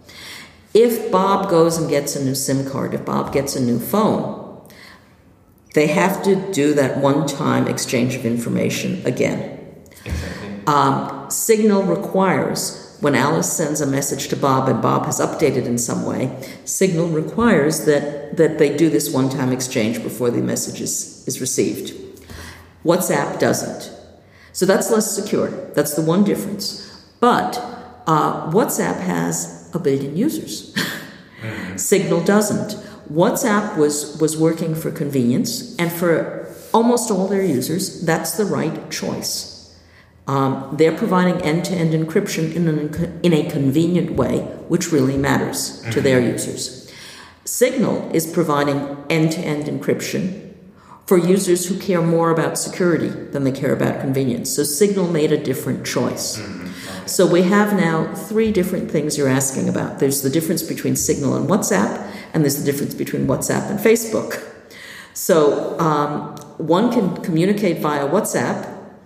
If Bob goes and gets a new SIM card, if Bob gets a new phone, they have to do that one-time exchange of information again. Exactly. Um, Signal requires, when Alice sends a message to Bob and Bob has updated in some way, Signal requires that, that they do this one-time exchange before the message is, is received. WhatsApp doesn't. So that's less secure. That's the one difference. But uh, WhatsApp has a billion users. Mm-hmm. Signal doesn't. WhatsApp was, was working for convenience, and for almost all their users, that's the right choice. Um, they're providing end-to-end encryption in, an, in a convenient way, which really matters to their users. Signal is providing end-to-end encryption for users who care more about security than they care about convenience. So Signal made a different choice. So we have now three different things you're asking about. There's the difference between Signal and WhatsApp, and there's the difference between WhatsApp and Facebook. So um, one can communicate via WhatsApp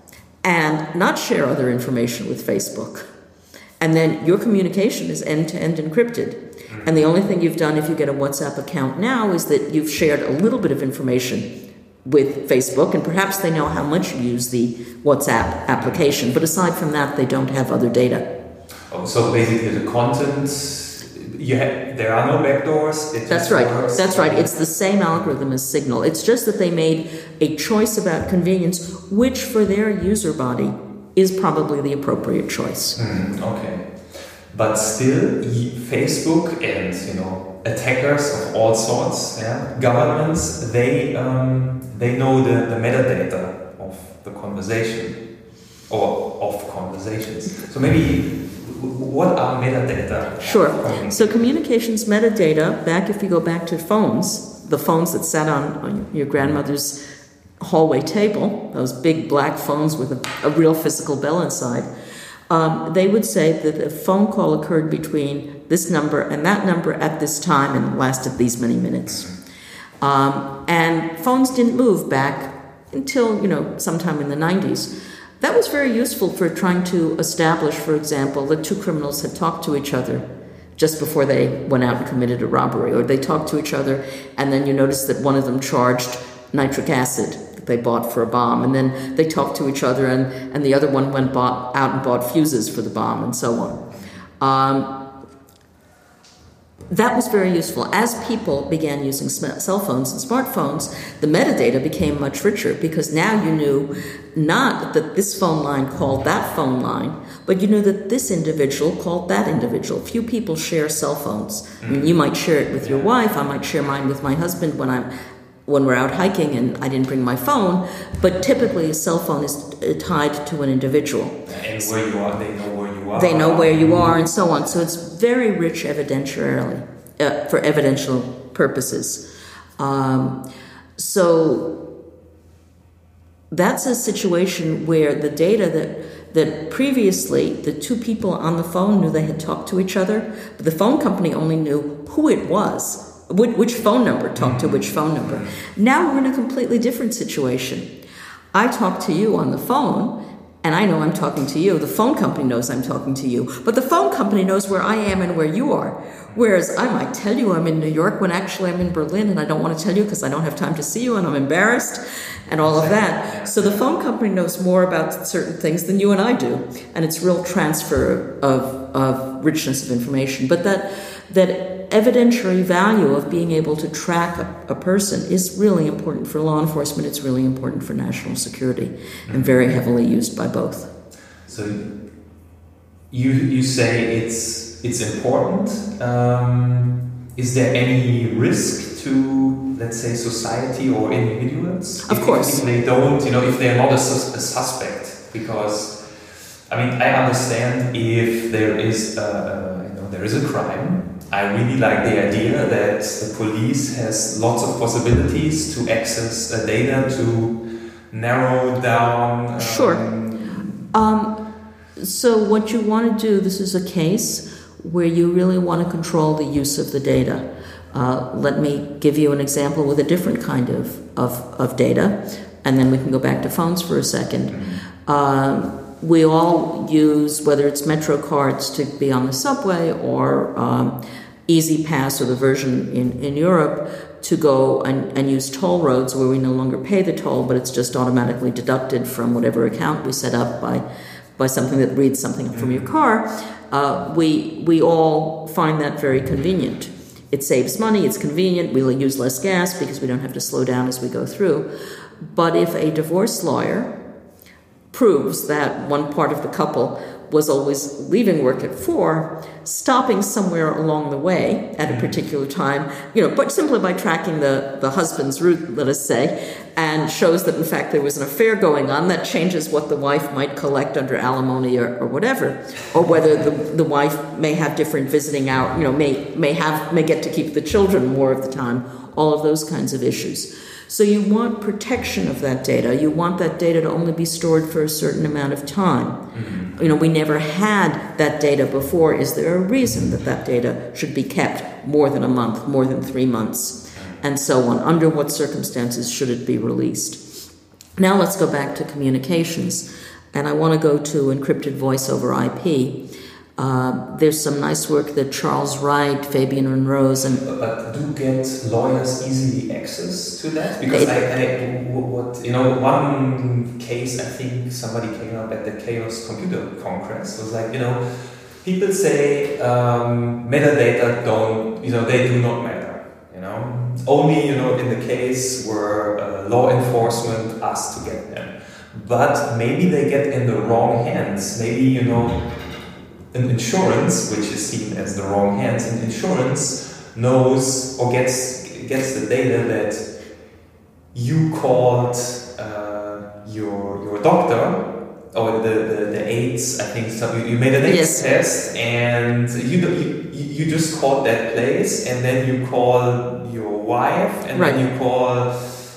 and not share other information with Facebook. And then your communication is end-to-end encrypted. And the only thing you've done if you get a WhatsApp account now is that you've shared a little bit of information with Facebook, and perhaps they know how much you use the WhatsApp application. But aside from that, they don't have other data. Oh, so basically the content, you have, there are no backdoors. It That's just right. works. That's right. It's the same algorithm as Signal. It's just that they made a choice about convenience, which for their user body is probably the appropriate choice. Mm, okay. But still, Facebook and, you know, attackers of all sorts, yeah, governments, they um, they know the, the metadata of the conversation or of conversations. So maybe, what are metadata? Sure. So communications metadata, back if you go back to phones, the phones that sat on, on your grandmother's hallway table, those big black phones with a, a real physical bell inside, um, they would say that a phone call occurred between this number and that number at this time and lasted these many minutes. Um, and phones didn't move back until, you know, sometime in the nineties. That was very useful for trying to establish, for example, that two criminals had talked to each other just before they went out and committed a robbery, or they talked to each other and then you notice that one of them charged nitric acid that they bought for a bomb, and then they talked to each other and, and the other one went bought, out and bought fuses for the bomb, and so on. Um, That was very useful. As people began using cell phones and smartphones, the metadata became much richer, because now you knew not that this phone line called that phone line, but you knew that this individual called that individual. Few people share cell phones. I mean, you might share it with your wife. I might share mine with my husband when I'm when we're out hiking and I didn't bring my phone, but typically a cell phone is tied to an individual. And where you are, they know where you are. They know where you are and so on. So it's very rich evidentiarily, uh, for evidential purposes. Um, so that's a situation where the data that that previously the two people on the phone knew they had talked to each other, but the phone company only knew who it was. Which phone number talked to which phone number. Now we're in a completely different situation. I talk to you on the phone, and I know I'm talking to you. The phone company knows I'm talking to you, but the phone company knows where I am and where you are. Whereas I might tell you I'm in New York when actually I'm in Berlin, and I don't want to tell you because I don't have time to see you and I'm embarrassed and all of that. So the phone company knows more about certain things than you and I do, and it's real transfer of, of richness of information. But that that evidentiary value of being able to track a, a person is really important for law enforcement. It's really important for national security, and very heavily used by both. So you you say it's it's important. Um, is there any risk to, let's say, society or individuals? Of if, course. If they don't, you know, if they're not a, sus- a suspect, because, I mean, I understand if there is, a, a, you know, there is a crime. I really like the idea that the police has lots of possibilities to access uh, data to narrow down. Um, sure. Um, so what you want to do, this is a case where you really want to control the use of the data. Uh, let me give you an example with a different kind of, of, of data, and then we can go back to phones for a second. Uh, we all use, whether it's Metro cards to be on the subway or um, Easy Pass, or the version in, in Europe, to go and, and use toll roads where we no longer pay the toll, but it's just automatically deducted from whatever account we set up by, by something that reads something from your car. Uh, we, we all find that very convenient. It saves money, it's convenient, we'll use less gas because we don't have to slow down as we go through. But if a divorce lawyer proves that one part of the couple was always leaving work at four, stopping somewhere along the way at a particular time, you know, but simply by tracking the, the husband's route, let us say, and shows that in fact there was an affair going on, that changes what the wife might collect under alimony or, or whatever, or whether the, the wife may have different visiting hours, you know, may may have may get to keep the children more of the time, all of those kinds of issues. So you want protection of that data. You want that data to only be stored for a certain amount of time. Mm-hmm. You know, we never had that data before. Is there a reason that that data should be kept more than a month, more than three months, and so on? Under what circumstances should it be released? Now let's go back to communications. And I want to go to encrypted voice over I P. Uh, there's some nice work that Charles Wright, Fabian and Rose, and but do get lawyers easily access to that? Because it, I, I, what you know, one case I think somebody came up at the Chaos Computer Congress was like, you know, people say um, metadata don't, you know, they do not matter. You know, only you know in the case where uh, law enforcement asks to get them, but maybe they get in the wrong hands. Maybe you know. In insurance, which is seen as the wrong hands, and insurance knows or gets gets the data that you called uh, your your doctor or the, the, the AIDS. I think so you, you made an AIDS yes. test, and you, you you just called that place, and then you call your wife, and right. then you call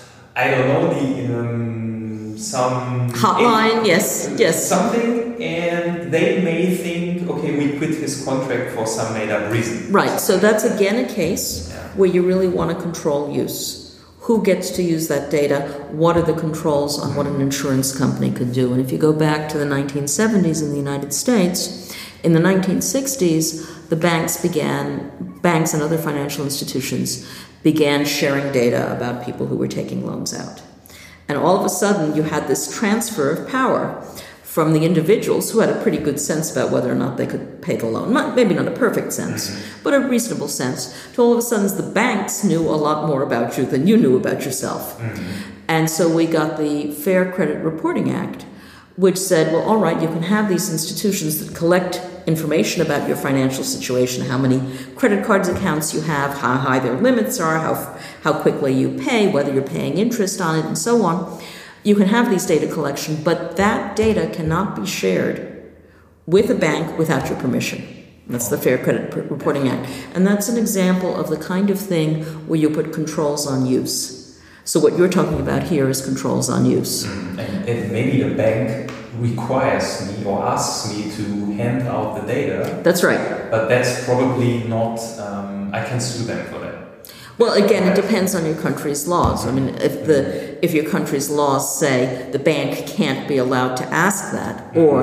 I don't know the um, some hotline. AIDS, yes, yes, something, and they may think. Okay, we quit his contract for some made-up reason. Right, so that's again a case yeah. where you really want to control use. Who gets to use that data? What are the controls on what an insurance company could do? And if you go back to the nineteen seventies in the United States, in the nineteen sixties, the banks began, banks and other financial institutions began sharing data about people who were taking loans out. And all of a sudden, you had this transfer of power from the individuals who had a pretty good sense about whether or not they could pay the loan. Not, maybe not a perfect sense, mm-hmm. but a reasonable sense. To all of a sudden, the banks knew a lot more about you than you knew about yourself. Mm-hmm. And so we got the Fair Credit Reporting Act, which said, well, all right, you can have these institutions that collect information about your financial situation, how many credit cards accounts you have, how high their limits are, how, how quickly you pay, whether you're paying interest on it, and so on. You can have these data collection, but that data cannot be shared with a bank without your permission. That's the Fair Credit Reporting Act. And that's an example of the kind of thing where you put controls on use. So what you're talking about here is controls on use. And, and maybe the bank requires me or asks me to hand out the data. That's right. But that's probably not, um, I can sue them for that. Well, again, it depends on your country's laws. I mean, if the if your country's laws say the bank can't be allowed to ask that, or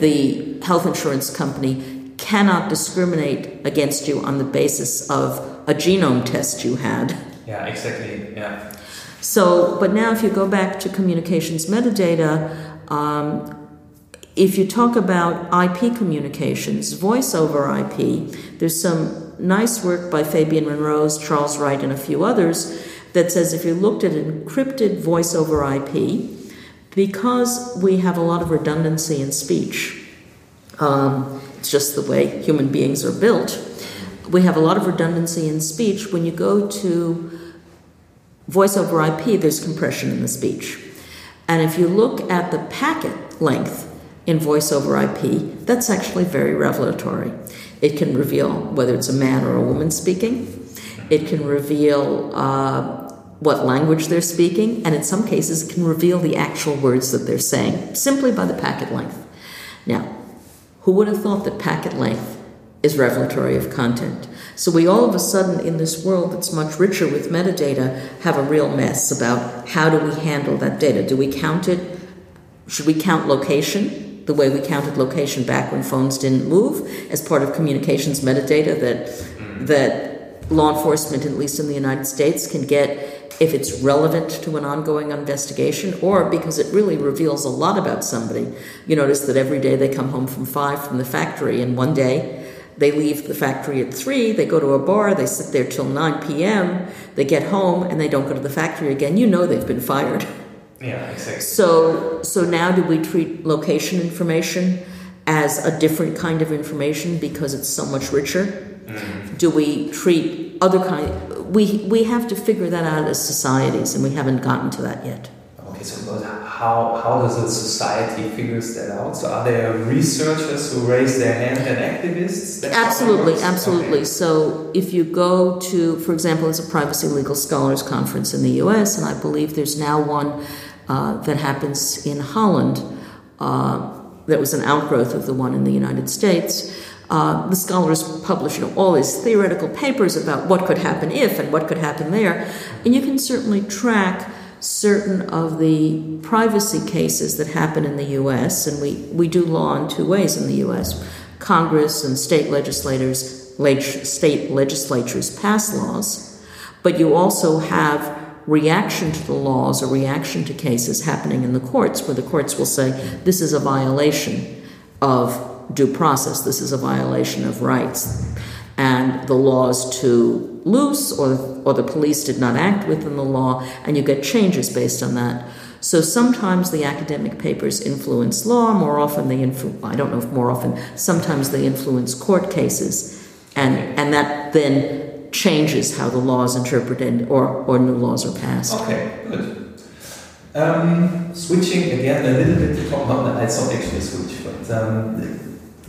the health insurance company cannot discriminate against you on the basis of a genome test you had. Yeah, exactly. Yeah. So, but now if you go back to communications metadata, um, if you talk about I P communications, voice over I P, there's some nice work by Fabian and Rose, Charles Wright, and a few others that says if you looked at encrypted voice over I P, because we have a lot of redundancy in speech, um, it's just the way human beings are built, we have a lot of redundancy in speech. When you go to voice over I P, there's compression in the speech. And if you look at the packet length in voice over I P, that's actually very revelatory. It can reveal whether it's a man or a woman speaking. It can reveal uh, what language they're speaking, and in some cases can reveal the actual words that they're saying, simply by the packet length. Now, who would have thought that packet length is revelatory of content? So we all of a sudden, in this world that's much richer with metadata, have a real mess about how do we handle that data. Do we count it? Should we count location, the way we counted location back when phones didn't move, as part of communications metadata that that law enforcement, at least in the United States, can get if it's relevant to an ongoing investigation, or because it really reveals a lot about somebody. You notice that every day they come home from five from the factory, and one day they leave the factory at three, they go to a bar, they sit there till nine p.m., they get home, and they don't go to the factory again. You know they've been fired. Yeah, exactly. So, so now do we treat location information as a different kind of information because it's so much richer? Mm-hmm. Do we treat other kind? We we have to figure that out as societies, and we haven't gotten to that yet. Okay, so but how how does a society figures that out? So are there researchers who raise their hand and activists? That's absolutely, absolutely. Okay. So if you go to, for example, there's a Privacy Legal Scholars Conference in the U S, and I believe there's now one uh, that happens in Holland. Uh, that was an outgrowth of the one in the United States. Uh, the scholars publish, you know, all these theoretical papers about what could happen if and what could happen there, and you can certainly track certain of the privacy cases that happen in the U S, and we, we do law in two ways in the U S. Congress and state legislators, leg, state legislatures pass laws, but you also have reaction to the laws or reaction to cases happening in the courts, where the courts will say, this is a violation of due process, this is a violation of rights, and the law is too loose, or, or the police did not act within the law, and you get changes based on that. So sometimes the academic papers influence law, more often they influence, I don't know if more often, sometimes they influence court cases, and, and that then changes how the law is interpreted or, or new laws are passed. Okay, good. Um, switching again a little bit to talk about, it's not actually a switch, but um,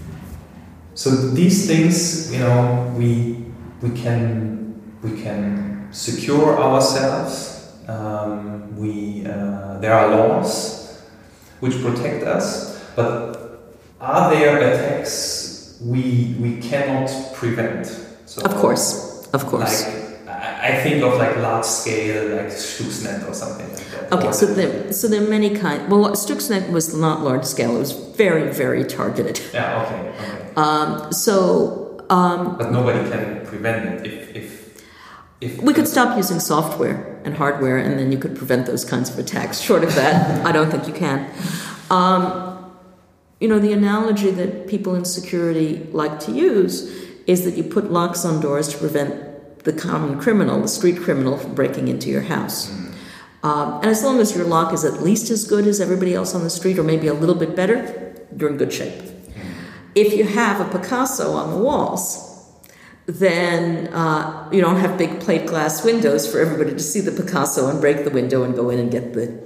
so these things, you know, we we can we can secure ourselves. Um, we uh, there are laws which protect us, but are there attacks we we cannot prevent? So, of course, of course. Like, I think of like large scale, like Stuxnet or something like that. Okay, so there, so there are many kinds. Well, Stuxnet was not large scale; it was very, very targeted. Yeah. Okay. Okay. Um, so. Um, but nobody can prevent it if if if. We could stop using software and hardware, and then you could prevent those kinds of attacks. Short of that, I don't think you can. Um, you know, the analogy that people in security like to use is that you put locks on doors to prevent the common criminal, the street criminal, from breaking into your house. Mm. Um, and as long as your lock is at least as good as everybody else on the street, or maybe a little bit better, you're in good shape. Mm. If you have a Picasso on the walls, then uh, you don't have big plate glass windows for everybody to see the Picasso and break the window and go in and get the...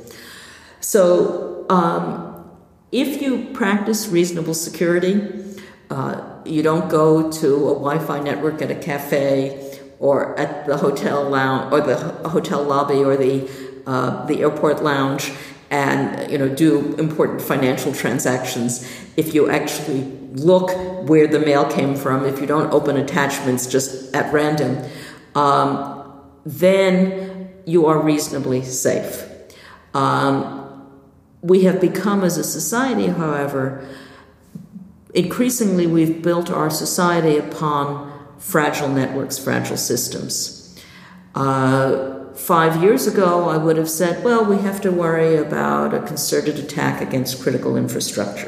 So um, if you practice reasonable security, uh, you don't go to a Wi-Fi network at a cafe or at the hotel lounge, or the hotel lobby, or the uh, the airport lounge, and you know do important financial transactions. If you actually look where the mail came from, if you don't open attachments just at random, um, then you are reasonably safe. Um, we have become, as a society, however, increasingly we've built our society upon fragile networks, fragile systems. Uh, five years ago, I would have said, well, we have to worry about a concerted attack against critical infrastructure.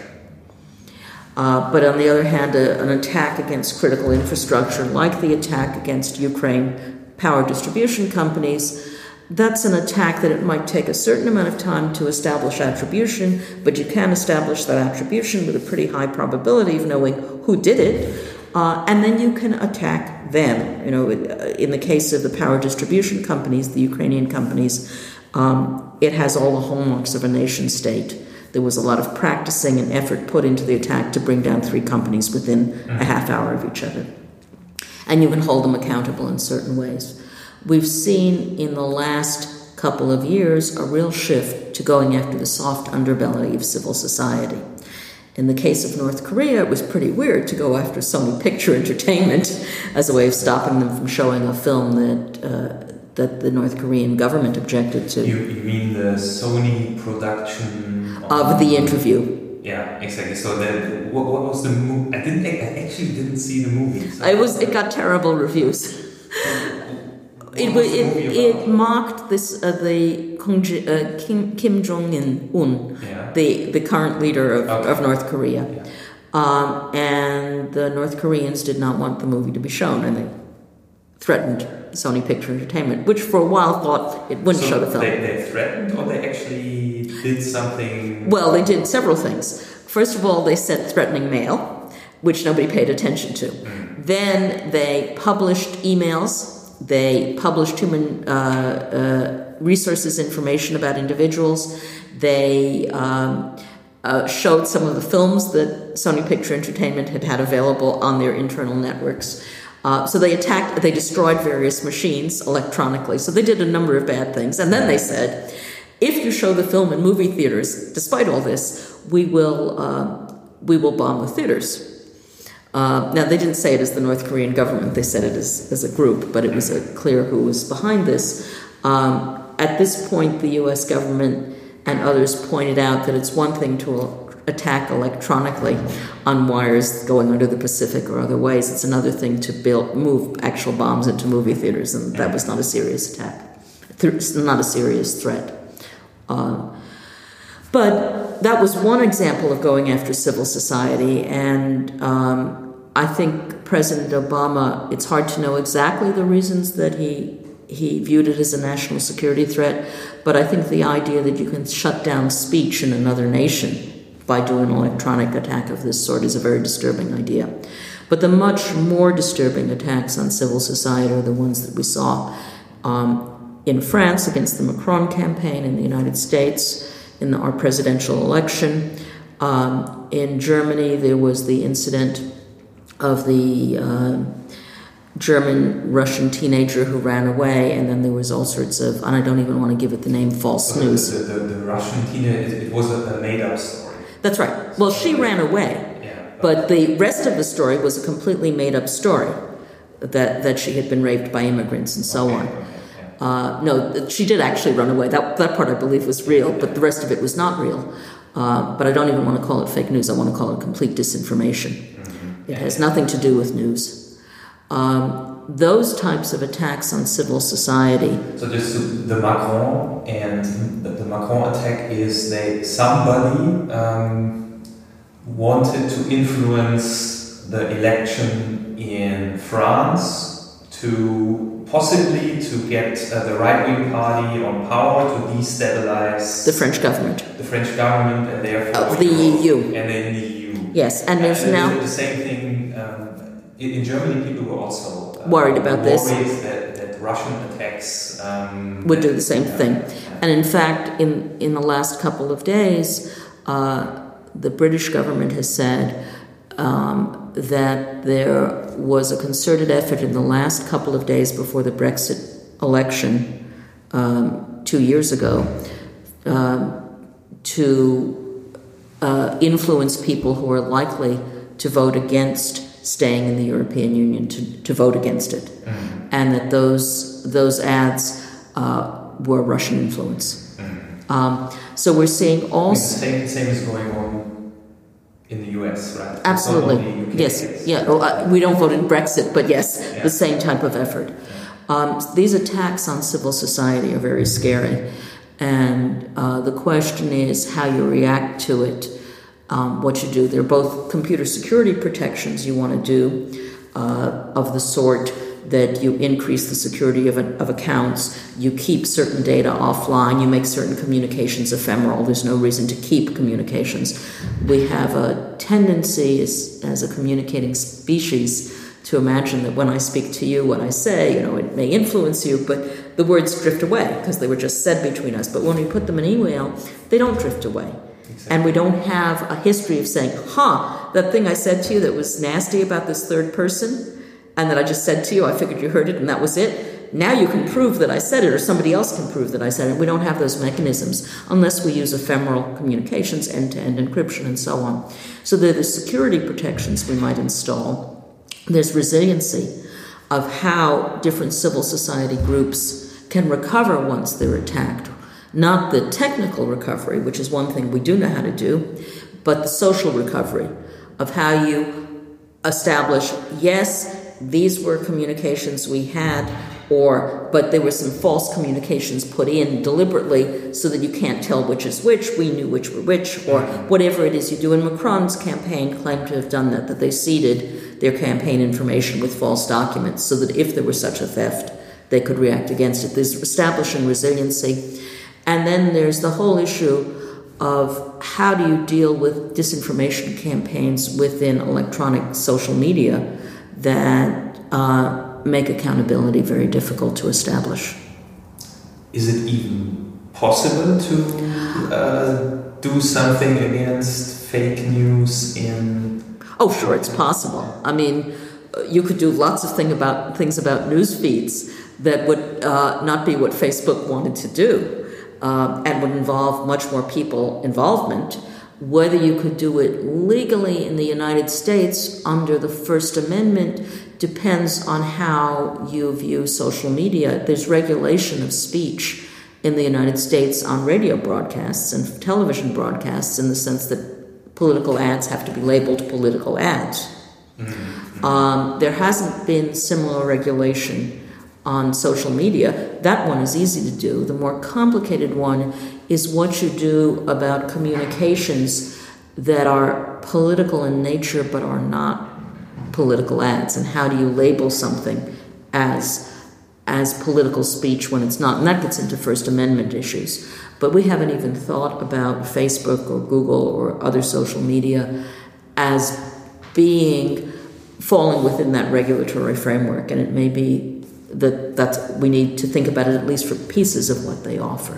Uh, but on the other hand, a, an attack against critical infrastructure, like the attack against Ukraine power distribution companies, that's an attack that it might take a certain amount of time to establish attribution, but you can establish that attribution with a pretty high probability of knowing who did it. Uh, and then you can attack them. You know, in the case of the power distribution companies, the Ukrainian companies, um, it has all the hallmarks of a nation state. There was a lot of practicing and effort put into the attack to bring down three companies within a half hour of each other. And you can hold them accountable in certain ways. We've seen in the last couple of years a real shift to going after the soft underbelly of civil society. In the case of North Korea, it was pretty weird to go after Sony Picture Entertainment as a way of stopping them from showing a film that uh, that the North Korean government objected to. You, you mean the Sony production of the interview? Yeah, exactly. So that what, what was the movie? I didn't. I actually didn't see the movie. So it was. It got terrible reviews. It, it, it mocked this uh, the uh, Kim, Kim Jong-un, yeah. the, the current leader of, okay. of North Korea. Yeah. Um, and the North Koreans did not want the movie to be shown, and they threatened Sony Picture Entertainment, which for a while thought it wouldn't so show the film. They, they threatened, or they actually did something? Well, they did several things. First of all, they sent threatening mail, which nobody paid attention to. Mm. Then they published emails. They published human uh, uh, resources information about individuals. They um, uh, showed some of the films that Sony Picture Entertainment had had available on their internal networks. Uh, so they attacked, they destroyed various machines electronically. So they did a number of bad things. And then they said, if you show the film in movie theaters, despite all this, we will uh, we will bomb the theaters. Uh, now, they didn't say it as the North Korean government. They said it as, as a group, but it was uh, clear who was behind this. Um, at this point, the U S government and others pointed out that it's one thing to attack electronically on wires going under the Pacific or other ways. It's another thing to build, move actual bombs into movie theaters, and that was not a serious attack. It's not a serious threat. Uh, but that was one example of going after civil society, and um, I think President Obama, it's hard to know exactly the reasons that he he viewed it as a national security threat, but I think the idea that you can shut down speech in another nation by doing an electronic attack of this sort is a very disturbing idea. But the much more disturbing attacks on civil society are the ones that we saw um, in France against the Macron campaign, in the United States, in the, our presidential election. Um, in Germany, there was the incident of the uh, German-Russian teenager who ran away, and then there was all sorts of, and I don't even want to give it the name, false so news. The, the, the Russian teenager, it was a, a made-up story. That's right. Well, she ran away, yeah, but the rest of the story was a completely made-up story, that, that she had been raped by immigrants and so okay, on. Okay, yeah. uh, no, she did actually run away. That, that part I believe was real, but the rest of it was not real. Uh, but I don't even want to call it fake news. I want to call it complete disinformation. Mm-hmm. It has nothing to do with news. Um, those types of attacks on civil society. So just the Macron and the, the Macron attack is they somebody um, wanted to influence the election in France to possibly to get uh, the right-wing party on power to destabilize the French government. The French government and therefore uh, the E U. And then the E U. Yes, and there's and now the same thing. Um, in, in Germany, people were also uh, worried about worried this. That, that Russian attacks um, would do the same yeah, thing. Yeah. And in fact, in in the last couple of days, uh, the British government has said um, that there was a concerted effort in the last couple of days before the Brexit election um, two years ago um, to uh, influence people who are likely to vote against staying in the European Union, to, to vote against it. Mm-hmm. And that those those ads uh, were Russian influence. Mm-hmm. Um, so we're seeing also... The same, same is going on in the U S, right? Absolutely. Yes. Yeah. Well, uh, we don't vote in Brexit, but yes, yeah. The same type of effort. Yeah. Um, these attacks on civil society are very scary. And uh, the question is how you react to it, um, what you do. They're both computer security protections you want to do uh, of the sort that you increase the security of, a, of accounts, you keep certain data offline, you make certain communications ephemeral. There's no reason to keep communications. We have a tendency is, as a communicating species, to imagine that when I speak to you, what I say, you know, it may influence you, but the words drift away because they were just said between us. But when we put them in email, they don't drift away. Exactly. And we don't have a history of saying, huh, that thing I said to you that was nasty about this third person, and that I just said to you, I figured you heard it, and that was it. Now you can prove that I said it, or somebody else can prove that I said it. We don't have those mechanisms unless we use ephemeral communications, end-to-end encryption, and so on. So there are the security protections we might install. There's resiliency of how different civil society groups can recover once they're attacked. Not the technical recovery, which is one thing we do know how to do, but the social recovery of how you establish, yes, these were communications we had, or but there were some false communications put in deliberately so that you can't tell which is which, we knew which were which, or whatever it is you do. And Macron's campaign claimed to have done that, that they seeded their campaign information with false documents so that if there was such a theft, they could react against it. There's establishing resiliency. And then there's the whole issue of how do you deal with disinformation campaigns within electronic social media that uh, make accountability very difficult to establish. Is it even possible to uh, do something against fake news in... Oh, sure, it's possible. I mean, you could do lots of thing about, things about news feeds that would uh, not be what Facebook wanted to do. Uh, and would involve much more people involvement. Whether you could do it legally in the United States under the First Amendment depends on how you view social media. There's regulation of speech in the United States on radio broadcasts and television broadcasts in the sense that political ads have to be labeled political ads. Mm-hmm. Um, there hasn't been similar regulation on social media. That one is easy to do. The more complicated one is what you do about communications that are political in nature but are not political ads, and how do you label something as as political speech when it's not, and that gets into First Amendment issues. But we haven't even thought about Facebook or Google or other social media as being falling within that regulatory framework, and it may be that that's, we need to think about it at least for pieces of what they offer.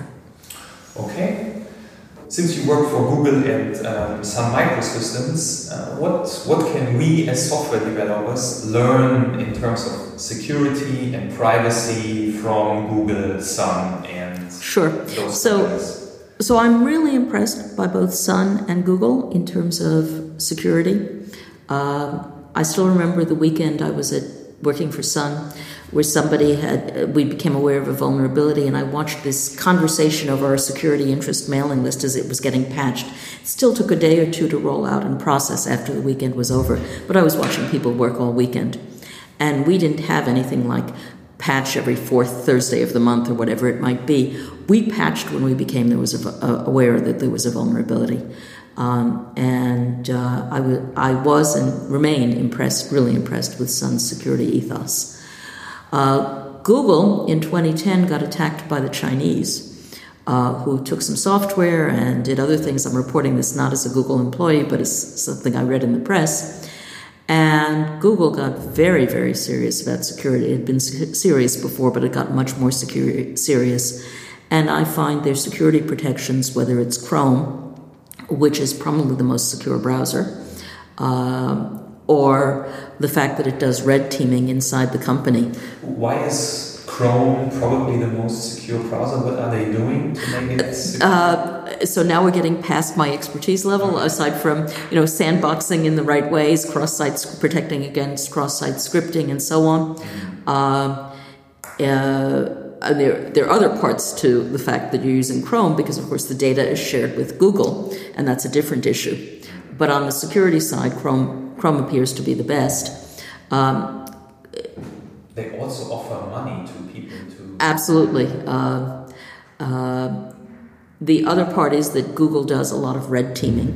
Okay. Since you work for Google and um, Sun Microsystems, uh, what what can we as software developers learn in terms of security and privacy from Google, Sun, and sure. those so, companies? So I'm really impressed by both Sun and Google in terms of security. Uh, I still remember the weekend I was at working for Sun, where somebody had, we became aware of a vulnerability, and I watched this conversation over our security interest mailing list as it was getting patched. It still took a day or two to roll out and process after the weekend was over, but I was watching people work all weekend. And we didn't have anything like patch every fourth Thursday of the month or whatever it might be. We patched when we became there was a, uh, aware that there was a vulnerability. Um, and uh, I, w- I was and remain impressed, really impressed with Sun's security ethos. Uh, Google in twenty ten got attacked by the Chinese, uh, who took some software and did other things. I'm reporting this not as a Google employee, but as something I read in the press. And Google got very, very serious about security. It had been serious before, but it got much more secure- serious. And I find their security protections, whether it's Chrome, which is probably the most secure browser, uh, or the fact that it does red teaming inside the company. Why is Chrome probably the most secure browser? What are they doing to make it secure? Uh, so now we're getting past my expertise level, aside from, you know, sandboxing in the right ways, cross-site protecting against cross-site scripting, and so on. Mm-hmm. Uh, uh, There, there are other parts to the fact that you're using Chrome because, of course, the data is shared with Google, and that's a different issue. But on the security side, Chrome, Chrome appears to be the best. Um, they also offer money to people to... Absolutely. Uh, uh, the other part is that Google does a lot of red teaming.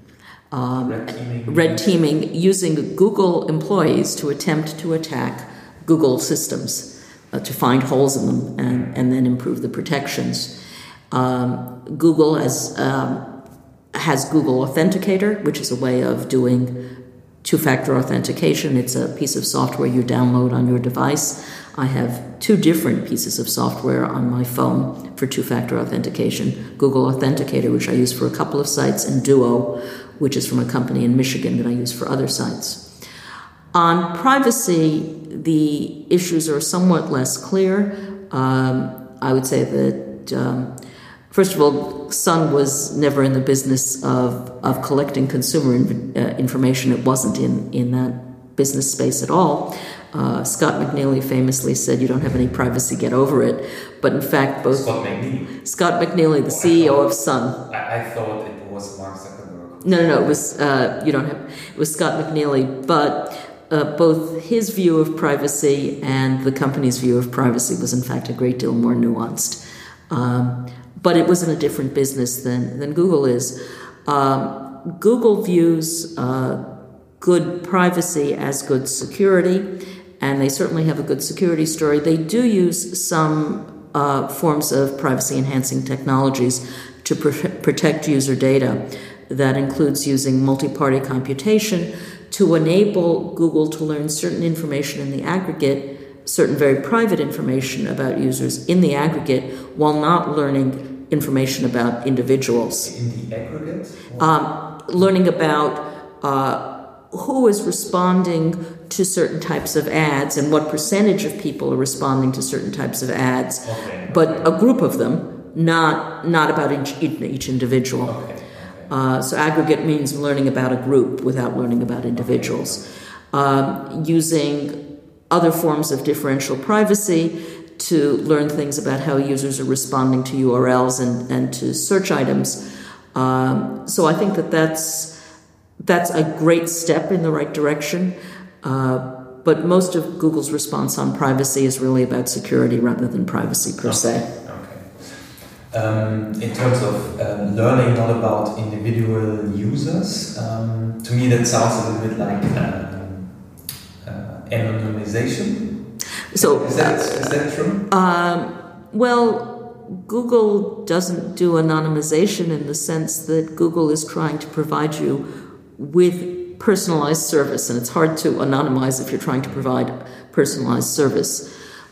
Um, red teaming? Red teaming, using Google employees to attempt to attack Google systems. Uh, to find holes in them and, and then improve the protections. Um, Google has um, has Google Authenticator, which is a way of doing two-factor authentication. It's a piece of software you download on your device. I have two different pieces of software on my phone for two-factor authentication. Google Authenticator, which I use for a couple of sites, and Duo, which is from a company in Michigan that I use for other sites. On privacy, the issues are somewhat less clear. Um, I would say that, um, first of all, Sun was never in the business of, of collecting consumer in, uh, information. It wasn't in, in that business space at all. Uh, Scott McNealy famously said, "You don't have any privacy, get over it." But in fact, both Scott McNealy, Scott McNealy, the oh, C E O thought, of Sun. I, I thought it was Mark Zuckerberg. No, no, no. It was uh, you don't have. It was Scott McNealy, but uh, both his view of privacy and the company's view of privacy was, in fact, a great deal more nuanced. Um, but it was in a different business than than Google is. Um, Google views uh, good privacy as good security. And they certainly have a good security story. They do use some uh, forms of privacy-enhancing technologies to pr- protect user data. That includes using multi-party computation to enable Google to learn certain information in the aggregate, certain very private information about users in the aggregate, while not learning information about individuals. In the aggregate? Um, learning about uh, who is responding to certain types of ads and what percentage of people are responding to certain types of ads, okay, but okay. a group of them, not not about each, each individual. Okay, okay. Uh, so aggregate means learning about a group without learning about individuals. Um, using other forms of differential privacy to learn things about how users are responding to U R Ls and, and to search items. Um, so I think that that's That's a great step in the right direction, uh, but most of Google's response on privacy is really about security rather than privacy per okay. se. Okay. Um, in terms of um, learning not about individual users, um, to me that sounds a little bit like um, uh, anonymization. So is that, is that true? Um, well, Google doesn't do anonymization in the sense that Google is trying to provide you with personalized service, and it's hard to anonymize if you're trying to provide personalized service.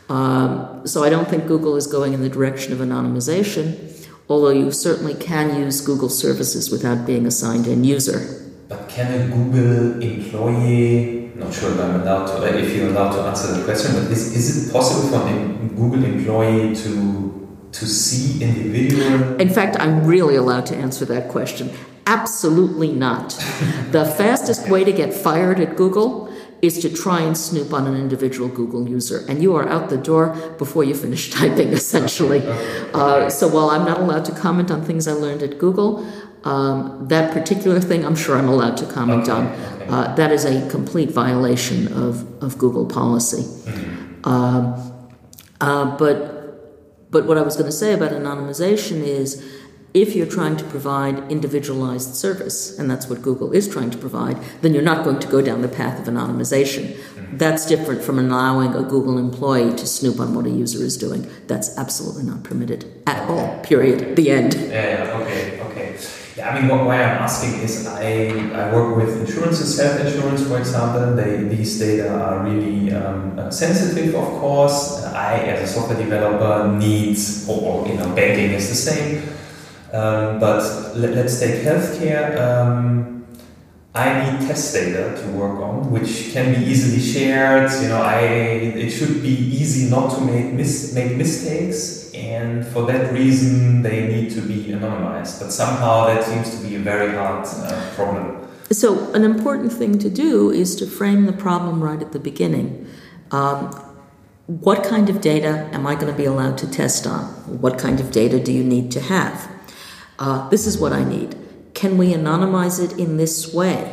Um, so I don't think Google is going in the direction of anonymization, although you certainly can use Google services without being a signed-in user. But can a Google employee, not sure if I'm allowed to, if you're allowed to answer the question, but is, is it possible for a Google employee to to see individual? In fact, I'm really allowed to answer that question. Absolutely not. The fastest way to get fired at Google is to try and snoop on an individual Google user, and you are out the door before you finish typing, essentially. Uh, so while I'm not allowed to comment on things I learned at Google, um, that particular thing I'm sure I'm allowed to comment okay, on. Okay. Uh, that is a complete violation of, of Google policy. Mm-hmm. Um, uh, but, but what I was going to say about anonymization is, if you're trying to provide individualized service, and that's what Google is trying to provide, then you're not going to go down the path of anonymization. Mm-hmm. That's different from allowing a Google employee to snoop on what a user is doing. That's absolutely not permitted at okay. all, period. The end. Yeah, okay, okay. Yeah, I mean, what, why I'm asking is I, I work with insurances, health insurance, for example. They, these data are really um, uh, sensitive, of course. I, as a software developer, need, or, or you know, banking is the same. Um, but let, let's take healthcare. Um, I need test data to work on, which can be easily shared. You know, I it should be easy not to make mis- make mistakes, and for that reason, they need to be anonymized. But somehow that seems to be a very hard uh, problem. So, an important thing to do is to frame the problem right at the beginning. Um, what kind of data am I going to be allowed to test on? What kind of data do you need to have? Uh, this is what I need. Can we anonymize it in this way?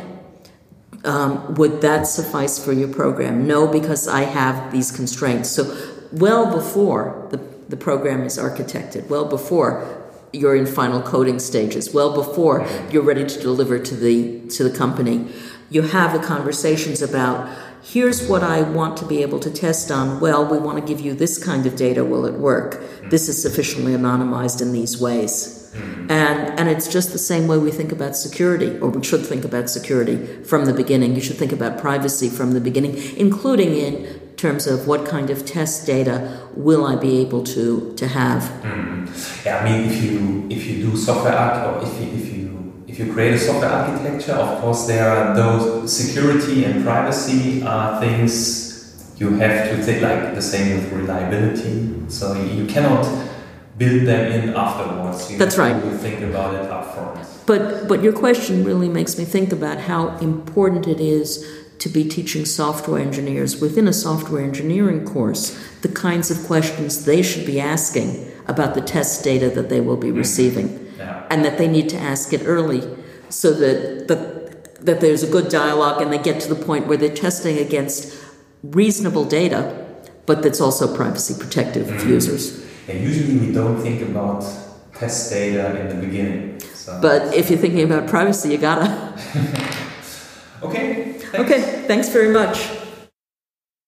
Um, would that suffice for your program? No, because I have these constraints. So well before the, the program is architected, well before you're in final coding stages, well before you're ready to deliver to the to the company, you have the conversations about, here's what I want to be able to test on. Well, we want to give you this kind of data. Will it work? This is sufficiently anonymized in these ways. Mm. And, and it's just the same way we think about security, or we should think about security from the beginning. You should think about privacy from the beginning, including in terms of what kind of test data will I be able to, to have. Mm. Yeah, I mean, if you if you do software arch or if you, if you if you create a software architecture, of course there are those security and privacy are things you have to take, like the same with reliability. So you cannot build them in afterwards. You That's have right. to think about it upfront. But but your question really makes me think about how important it is to be teaching software engineers within a software engineering course the kinds of questions they should be asking about the test data that they will be receiving. Yeah. And that they need to ask it early so that, that that there's a good dialogue and they get to the point where they're testing against reasonable data, but that's also privacy protective mm-hmm. of users. And usually we don't think about test data in the beginning. So. But if you're thinking about privacy, you gotta. Okay. Thanks. Okay, thanks very much.